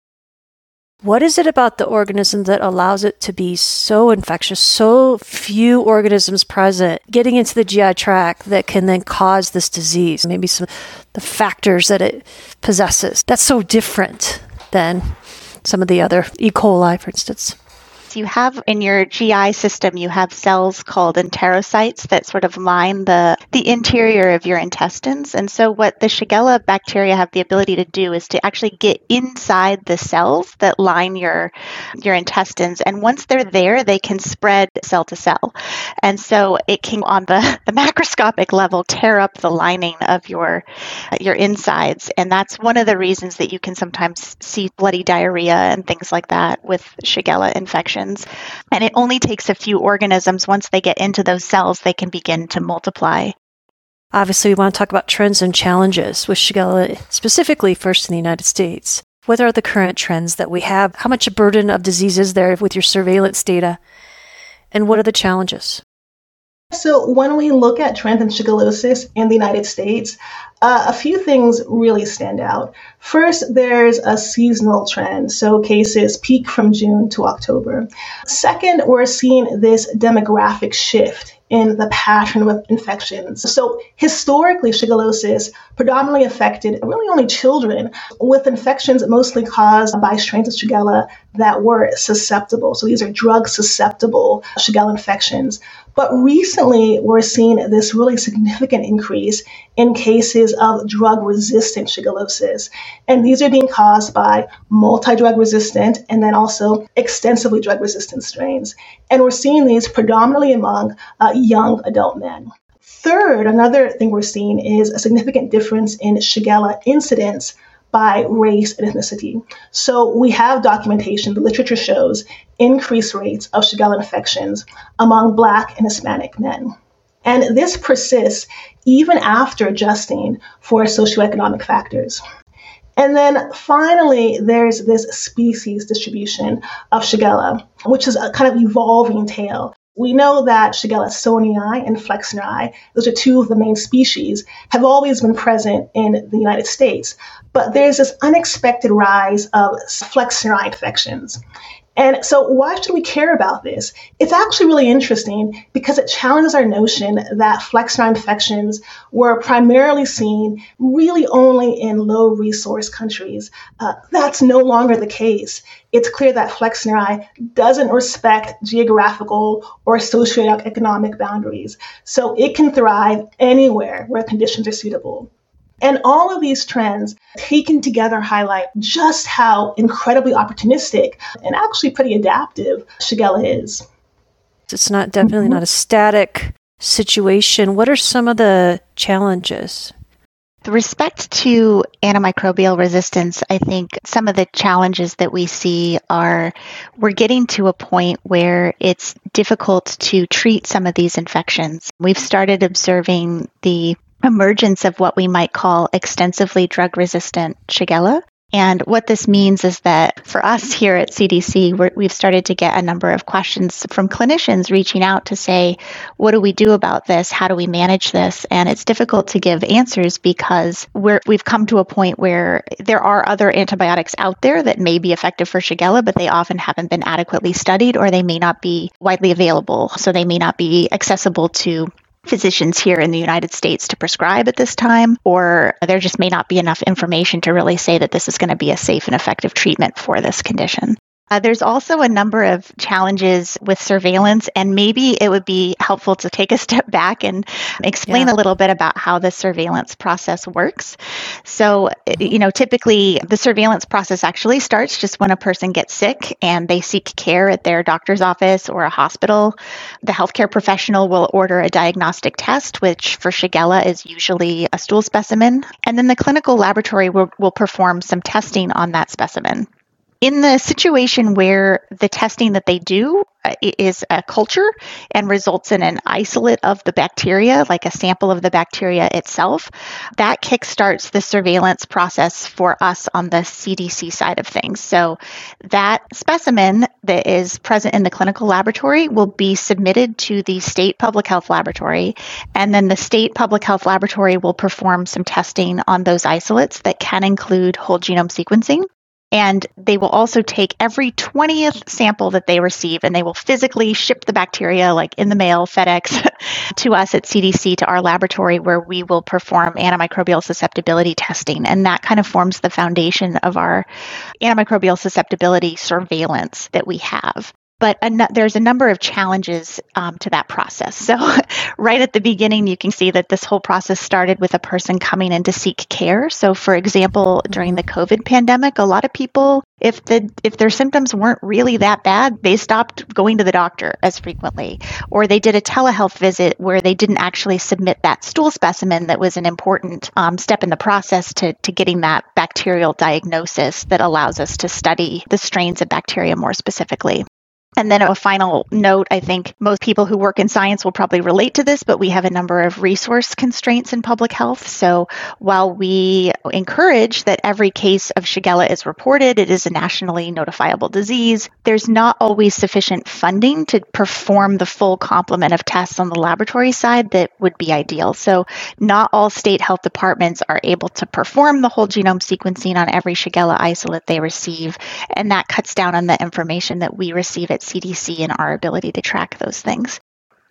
What is it about the organism that allows it to be so infectious, so few organisms present, getting into the G I tract that can then cause this disease? Maybe some of the factors that it possesses. That's so different than some of the other E. coli, for instance. You have in your G I system, you have cells called enterocytes that sort of line the, the interior of your intestines. And so what the Shigella bacteria have the ability to do is to actually get inside the cells that line your, your intestines. And once they're there, they can spread cell to cell. And so it can, on the, the macroscopic level, tear up the lining of your, your insides. And that's one of the reasons that you can sometimes see bloody diarrhea and things like that with Shigella infection. And it only takes a few organisms. Once they get into those cells, they can begin to multiply. Obviously, we want to talk about trends and challenges with Shigella, specifically first in the United States. What are the current trends that we have? How much a burden of disease is there with your surveillance data? And what are the challenges? So when we look at trends in shigellosis in the United States, uh, a few things really stand out. First, there's a seasonal trend. So cases peak from June to October. Second, we're seeing this demographic shift in the pattern of infections. So historically, shigellosis predominantly affected really only children, with infections mostly caused by strains of Shigella that were susceptible. So these are drug-susceptible Shigella infections. But recently, we're seeing this really significant increase in cases of drug-resistant shigellosis. And these are being caused by multi-drug resistant and then also extensively drug-resistant strains. And we're seeing these predominantly among uh, young adult men. Third, another thing we're seeing is a significant difference in Shigella incidence by race and ethnicity. So we have documentation, the literature shows increased rates of Shigella infections among Black and Hispanic men. And this persists even after adjusting for socioeconomic factors. And then finally, there's this species distribution of Shigella, which is a kind of evolving tale. We know that Shigella sonii and flexneri, those are two of the main species, have always been present in the United States. But there's this unexpected rise of flexneri infections. And so why should we care about this? It's actually really interesting because it challenges our notion that flexneri infections were primarily seen really only in low-resource countries. Uh, that's no longer the case. It's clear that flexneri doesn't respect geographical or socioeconomic boundaries. So it can thrive anywhere where conditions are suitable. And all of these trends taken together highlight just how incredibly opportunistic and actually pretty adaptive Shigella is. It's not definitely mm-hmm. not a static situation. What are some of the challenges? With respect to antimicrobial resistance, I think some of the challenges that we see are we're getting to a point where it's difficult to treat some of these infections. We've started observing the emergence of what we might call extensively drug-resistant Shigella. And what this means is that for us here at C D C, we're, we've started to get a number of questions from clinicians reaching out to say, what do we do about this? How do we manage this? And it's difficult to give answers because we're, we've come to a point where there are other antibiotics out there that may be effective for Shigella, but they often haven't been adequately studied or they may not be widely available. So they may not be accessible to physicians here in the United States to prescribe at this time, or there just may not be enough information to really say that this is going to be a safe and effective treatment for this condition. Uh, there's also a number of challenges with surveillance, and maybe it would be helpful to take a step back and explain yeah. a little bit about how the surveillance process works. So, you know, typically the surveillance process actually starts just when a person gets sick and they seek care at their doctor's office or a hospital. The healthcare professional will order a diagnostic test, which for Shigella is usually a stool specimen, and then the clinical laboratory will, will perform some testing on that specimen. In the situation where the testing that they do is a culture and results in an isolate of the bacteria, like a sample of the bacteria itself, that kickstarts the surveillance process for us on the C D C side of things. So that specimen that is present in the clinical laboratory will be submitted to the state public health laboratory, and then the state public health laboratory will perform some testing on those isolates that can include whole genome sequencing. And they will also take every twentieth sample that they receive and they will physically ship the bacteria, like in the mail, FedEx, to us at C D C, to our laboratory, where we will perform antimicrobial susceptibility testing. And that kind of forms the foundation of our antimicrobial susceptibility surveillance that we have. But a, there's a number of challenges um, to that process. So right at the beginning, you can see that this whole process started with a person coming in to seek care. So for example, during the COVID pandemic, a lot of people, if the if their symptoms weren't really that bad, they stopped going to the doctor as frequently. Or they did a telehealth visit where they didn't actually submit that stool specimen that was an important um, step in the process to, to getting that bacterial diagnosis that allows us to study the strains of bacteria more specifically. And then a final note, I think most people who work in science will probably relate to this, but we have a number of resource constraints in public health. So while we encourage that every case of Shigella is reported, it is a nationally notifiable disease, there's not always sufficient funding to perform the full complement of tests on the laboratory side that would be ideal. So not all state health departments are able to perform the whole genome sequencing on every Shigella isolate they receive, and that cuts down on the information that we receive at C D C and our ability to track those things.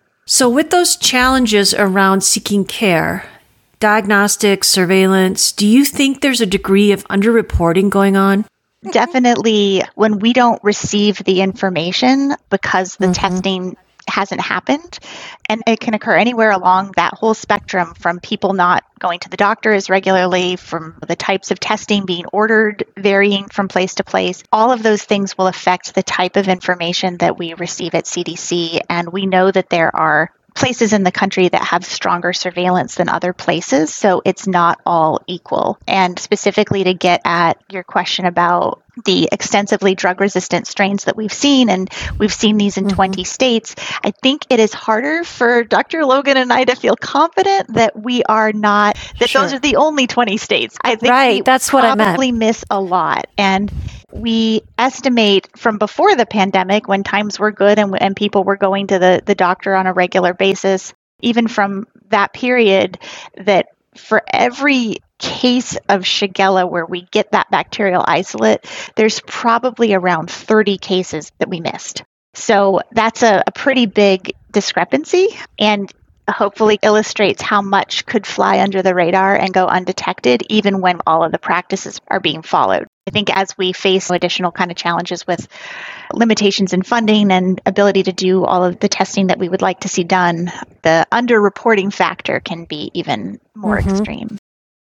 So with those challenges around seeking care, diagnostics, surveillance, do you think there's a degree of underreporting going on? Definitely, when we don't receive the information because the mm-hmm. testing hasn't happened, and it can occur anywhere along that whole spectrum, from people not going to the doctor as regularly, from the types of testing being ordered varying from place to place. All of those things will affect the type of information that we receive at C D C, and we know that there are places in the country that have stronger surveillance than other places, so it's not all equal. And specifically to get at your question about the extensively drug-resistant strains that we've seen, and we've seen these in mm-hmm. twenty states, I think it is harder for Doctor Logan and I to feel confident that we are not, that sure. those are the only twenty states. I think right, we that's what probably I meant. miss a lot. And we estimate from before the pandemic, when times were good and, and people were going to the, the doctor on a regular basis, even from that period, that for every case of Shigella where we get that bacterial isolate, there's probably around thirty cases that we missed. So that's a, a pretty big discrepancy, and hopefully illustrates how much could fly under the radar and go undetected, even when all of the practices are being followed. I think as we face additional kind of challenges with limitations in funding and ability to do all of the testing that we would like to see done, the underreporting factor can be even more mm-hmm. extreme.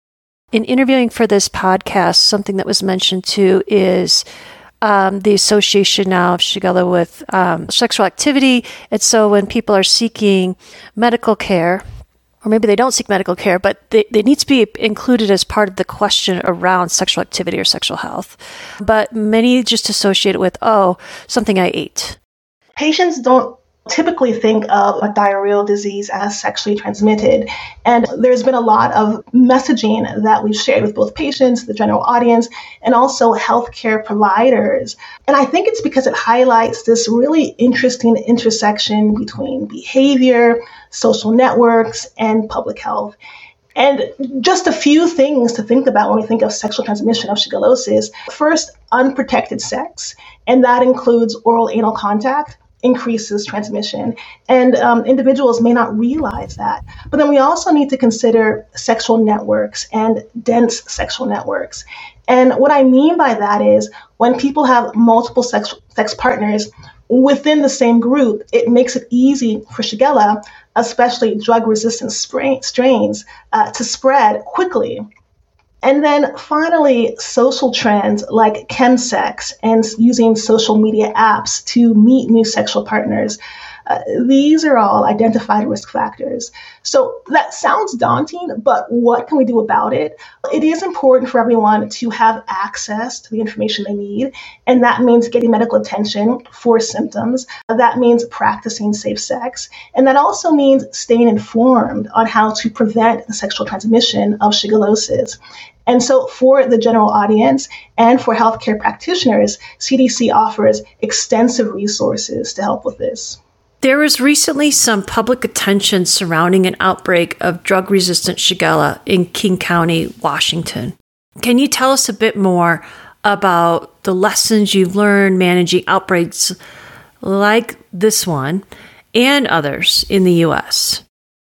In interviewing for this podcast, something that was mentioned too is um, the association now of Shigella with um, sexual activity. And so when people are seeking medical care, or maybe they don't seek medical care, but they, they need to be included as part of the question around sexual activity or sexual health. But many just associate it with, oh, something I ate. Patients don't typically think of a diarrheal disease as sexually transmitted. And there's been a lot of messaging that we've shared with both patients, the general audience, and also healthcare providers. And I think it's because it highlights this really interesting intersection between behavior, social networks, and public health. And just a few things to think about when we think of sexual transmission of shigellosis. First, unprotected sex, and that includes oral anal contact, increases transmission. And um, individuals may not realize that. But then we also need to consider sexual networks and dense sexual networks. And what I mean by that is when people have multiple sex, sex partners within the same group, it makes it easy for Shigella, especially drug-resistant strains, uh, to spread quickly. And then finally, social trends like chemsex and using social media apps to meet new sexual partners. Uh, these are all identified risk factors. So that sounds daunting, but what can we do about it? It is important for everyone to have access to the information they need, and that means getting medical attention for symptoms. That means practicing safe sex, and that also means staying informed on how to prevent the sexual transmission of shigellosis. And so for the general audience and for healthcare practitioners, C D C offers extensive resources to help with this. There was recently some public attention surrounding an outbreak of drug-resistant Shigella in King County, Washington. Can you tell us a bit more about the lessons you've learned managing outbreaks like this one and others in the U S?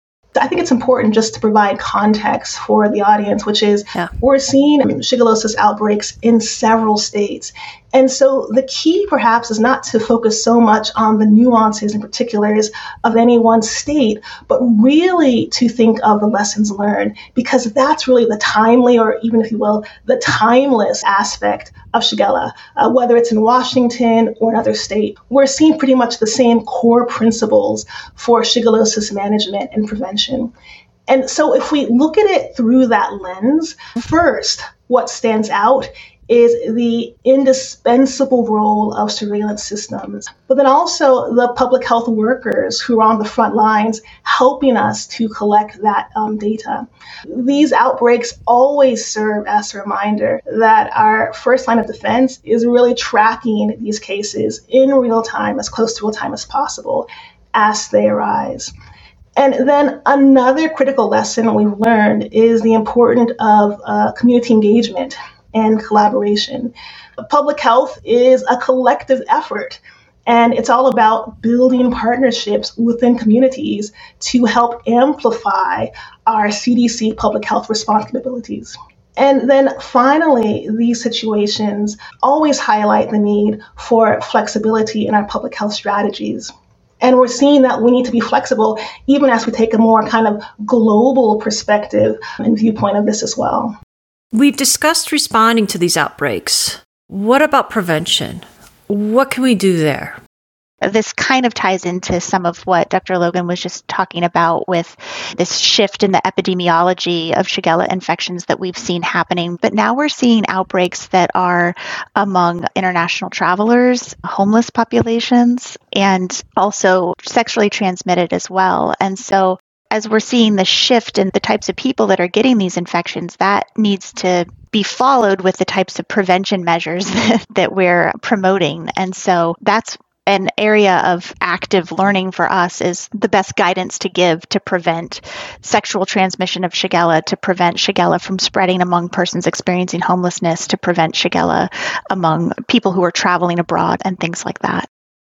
I think it's important just to provide context for the audience, which is yeah. we're seeing shigellosis outbreaks in several states. And so the key perhaps is not to focus so much on the nuances and particulars of any one state, but really to think of the lessons learned, because that's really the timely, or even if you will, the timeless aspect of Shigella, uh, whether it's in Washington or another state. We're seeing pretty much the same core principles for shigellosis management and prevention. And so if we look at it through that lens, first, what stands out is the indispensable role of surveillance systems, but then also the public health workers who are on the front lines helping us to collect that um, data. These outbreaks always serve as a reminder that our first line of defense is really tracking these cases in real time, as close to real time as possible, as they arise. And then another critical lesson we've learned is the importance of uh, community engagement and collaboration. Public health is a collective effort, and it's all about building partnerships within communities to help amplify our C D C public health response capabilities. And then finally, these situations always highlight the need for flexibility in our public health strategies. And we're seeing that we need to be flexible even as we take a more kind of global perspective and viewpoint of this as well. We've discussed responding to these outbreaks. What about prevention? What can we do there? This kind of ties into some of what Doctor Logan was just talking about with this shift in the epidemiology of Shigella infections that we've seen happening. But now we're seeing outbreaks that are among international travelers, homeless populations, and also sexually transmitted as well. And so as we're seeing the shift in the types of people that are getting these infections, that needs to be followed with the types of prevention measures that, that we're promoting. And so that's an area of active learning for us, is the best guidance to give to prevent sexual transmission of Shigella, to prevent Shigella from spreading among persons experiencing homelessness, to prevent Shigella among people who are traveling abroad and things like that.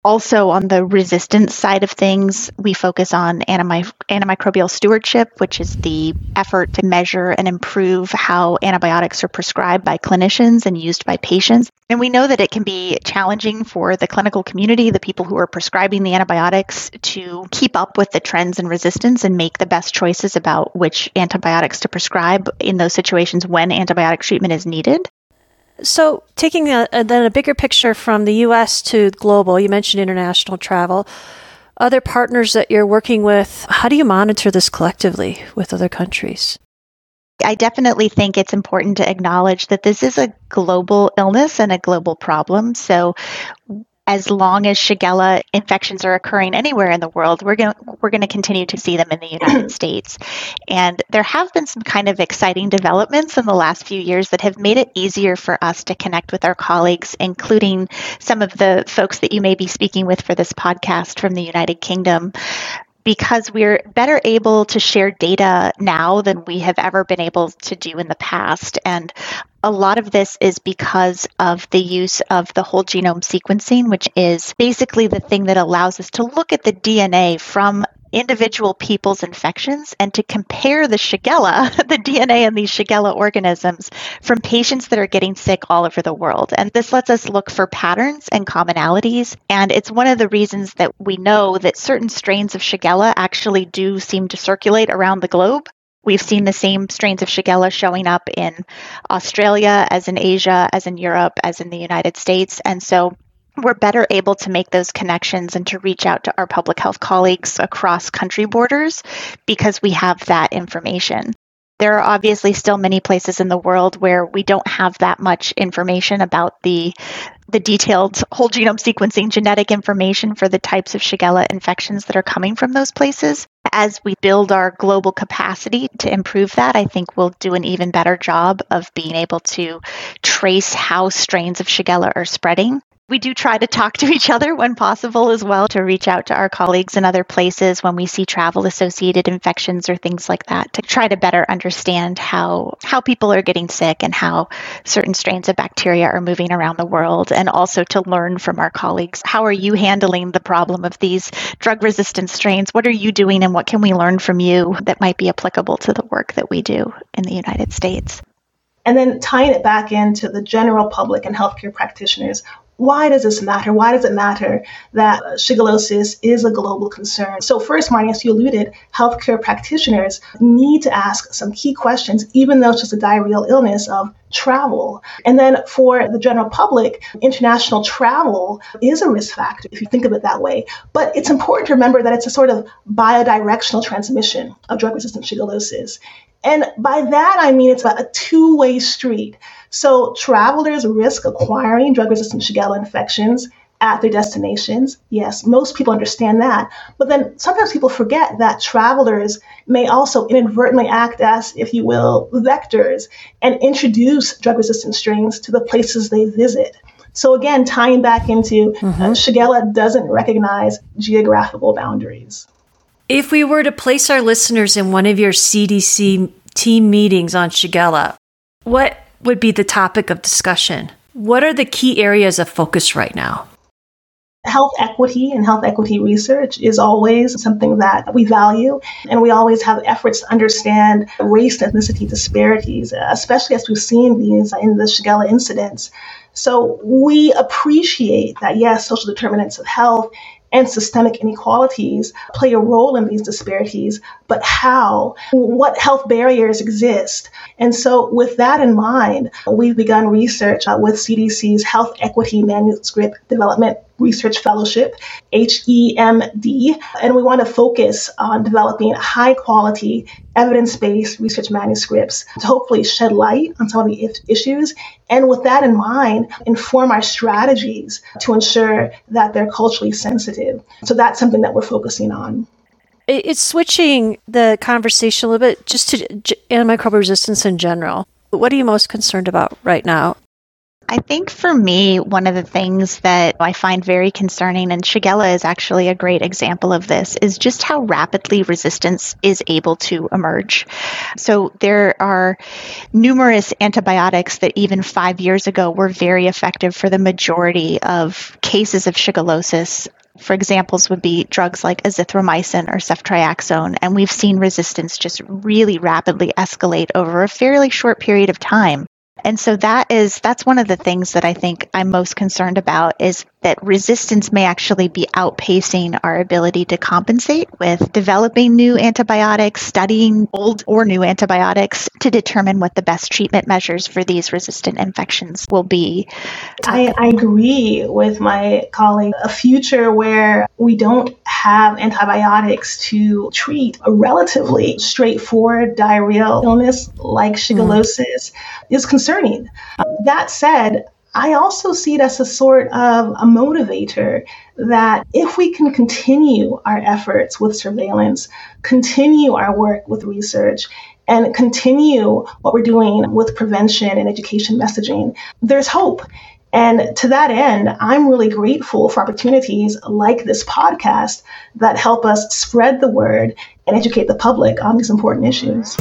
Also, on the resistance side of things, we focus on antimi- antimicrobial stewardship, which is the effort to measure and improve how antibiotics are prescribed by clinicians and used by patients. And we know that it can be challenging for the clinical community, the people who are prescribing the antibiotics, to keep up with the trends in resistance and make the best choices about which antibiotics to prescribe in those situations when antibiotic treatment is needed. So taking a, a, then a bigger picture from the U S to global, you mentioned international travel, other partners that you're working with, how do you monitor this collectively with other countries? I definitely think it's important to acknowledge that this is a global illness and a global problem. So as long as Shigella infections are occurring anywhere in the world, we're going we're going to continue to see them in the United States. And there have been some kind of exciting developments in the last few years that have made it easier for us to connect with our colleagues, including some of the folks that you may be speaking with for this podcast from the United Kingdom, because we're better able to share data now than we have ever been able to do in the past. And a lot of this is because of the use of the whole genome sequencing, which is basically the thing that allows us to look at the D N A from individual people's infections and to compare the Shigella, the D N A in these Shigella organisms from patients that are getting sick all over the world. And this lets us look for patterns and commonalities. And it's one of the reasons that we know that certain strains of Shigella actually do seem to circulate around the globe. We've seen the same strains of Shigella showing up in Australia, as in Asia, as in Europe, as in the United States. And so we're better able to make those connections and to reach out to our public health colleagues across country borders because we have that information. There are obviously still many places in the world where we don't have that much information about the the detailed whole genome sequencing genetic information for the types of Shigella infections that are coming from those places. As we build our global capacity to improve that, I think we'll do an even better job of being able to trace how strains of Shigella are spreading. We do try to talk to each other when possible as well, to reach out to our colleagues in other places when we see travel-associated infections or things like that, to try to better understand how how people are getting sick and how certain strains of bacteria are moving around the world, and also to learn from our colleagues. How are you handling the problem of these drug-resistant strains? What are you doing, and what can we learn from you that might be applicable to the work that we do in the United States? And then tying it back into the general public and healthcare practitioners, why does this matter? Why does it matter that shigellosis is a global concern? So first, Marnie, as you alluded, healthcare practitioners need to ask some key questions, even though it's just a diarrheal illness, of travel. And then for the general public, international travel is a risk factor, if you think of it that way. But it's important to remember that it's a sort of biodirectional transmission of drug-resistant shigellosis. And by that, I mean it's a two-way street. So travelers risk acquiring drug-resistant Shigella infections at their destinations. Yes, most people understand that. But then sometimes people forget that travelers may also inadvertently act as, if you will, vectors and introduce drug-resistant strains to the places they visit. So again, tying back into mm-hmm. uh, Shigella doesn't recognize geographical boundaries. If we were to place our listeners in one of your C D C team meetings on Shigella, what would be the topic of discussion? What are the key areas of focus right now? Health equity and health equity research is always something that we value, and we always have efforts to understand race and ethnicity disparities, especially as we've seen these in the Shigella incidents. So we appreciate that, yes, social determinants of health and systemic inequalities play a role in these disparities, but how? What health barriers exist? And so with that in mind, we've begun research uh, with C D C's Health Equity Manuscript Development Research Fellowship, H E M D, and we want to focus on developing high-quality, evidence-based research manuscripts to hopefully shed light on some of the issues, and with that in mind, inform our strategies to ensure that they're culturally sensitive. So that's something that we're focusing on. It's switching the conversation a little bit just to antimicrobial resistance in general. What are you most concerned about right now? I think for me, one of the things that I find very concerning, and Shigella is actually a great example of this, is just how rapidly resistance is able to emerge. So there are numerous antibiotics that even five years ago were very effective for the majority of cases of shigellosis. For examples would be drugs like azithromycin or ceftriaxone, and we've seen resistance just really rapidly escalate over a fairly short period of time. And so that is, that's one of the things that I think I'm most concerned about, is that resistance may actually be outpacing our ability to compensate with developing new antibiotics, studying old or new antibiotics to determine what the best treatment measures for these resistant infections will be. I, I agree with my colleague. A future where we don't have antibiotics to treat a relatively straightforward diarrheal illness like shigellosis mm. is concerning. Um, that said, I also see it as a sort of a motivator that if we can continue our efforts with surveillance, continue our work with research, and continue what we're doing with prevention and education messaging, there's hope. And to that end, I'm really grateful for opportunities like this podcast that help us spread the word and educate the public on these important issues.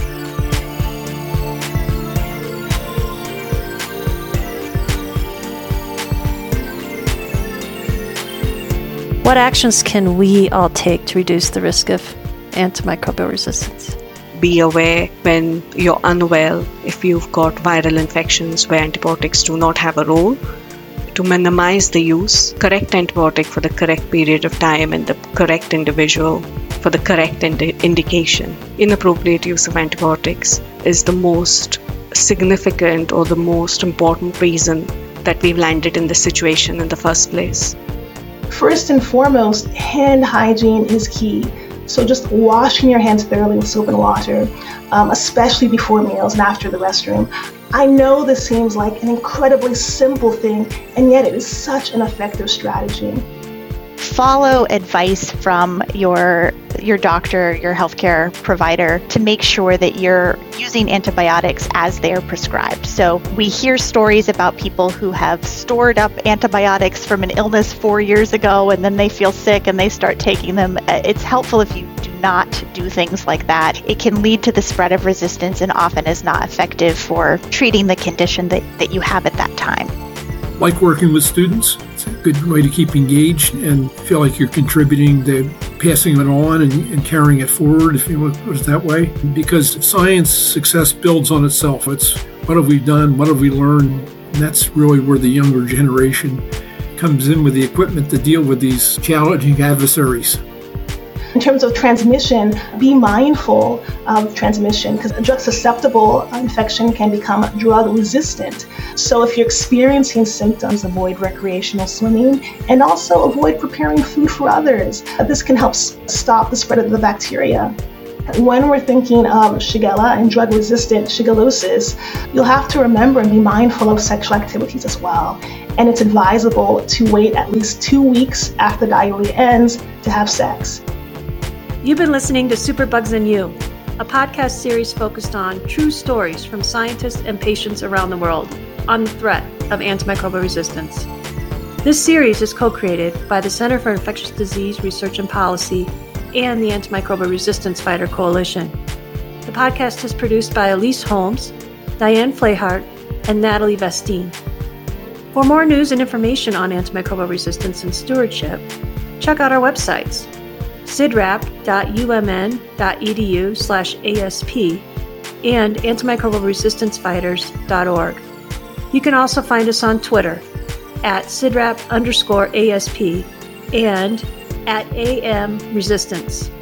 What actions can we all take to reduce the risk of antimicrobial resistance? Be aware when you're unwell, if you've got viral infections where antibiotics do not have a role, to minimize the use, correct antibiotic for the correct period of time and the correct individual for the correct indi- indication. Inappropriate use of antibiotics is the most significant or the most important reason that we've landed in this situation in the first place. First and foremost, hand hygiene is key. So just washing your hands thoroughly with soap and water, um, especially before meals and after the restroom. I know this seems like an incredibly simple thing, and yet it is such an effective strategy. Follow advice from your your doctor, your healthcare provider, to make sure that you're using antibiotics as they're prescribed. So we hear stories about people who have stored up antibiotics from an illness four years ago, and then they feel sick and they start taking them. It's helpful if you do not do things like that. It can lead to the spread of resistance and often is not effective for treating the condition that, that you have at that time. Like working with students. It's a good way to keep engaged and feel like you're contributing to passing it on and, and carrying it forward, if you want to put it that way. Because science success builds on itself. It's what have we done? What have we learned? And that's really where the younger generation comes in with the equipment to deal with these challenging adversaries. In terms of transmission, be mindful of transmission, because a drug-susceptible infection can become drug-resistant. So if you're experiencing symptoms, avoid recreational swimming and also avoid preparing food for others. This can help stop the spread of the bacteria. When we're thinking of Shigella and drug-resistant shigellosis, you'll have to remember and be mindful of sexual activities as well. And it's advisable to wait at least two weeks after the diarrhea ends to have sex. You've been listening to Superbugs and You, a podcast series focused on true stories from scientists and patients around the world on the threat of antimicrobial resistance. This series is co-created by the Center for Infectious Disease Research and Policy and the Antimicrobial Resistance Fighter Coalition. The podcast is produced by Elise Holmes, Diane Flehart, and Natalie Vestine. For more news and information on antimicrobial resistance and stewardship, check out our websites, cidrap.umn.edu slash ASP and antimicrobial resistance fighters dot org. You can also find us on Twitter at cidrap underscore ASP and at A M Resistance.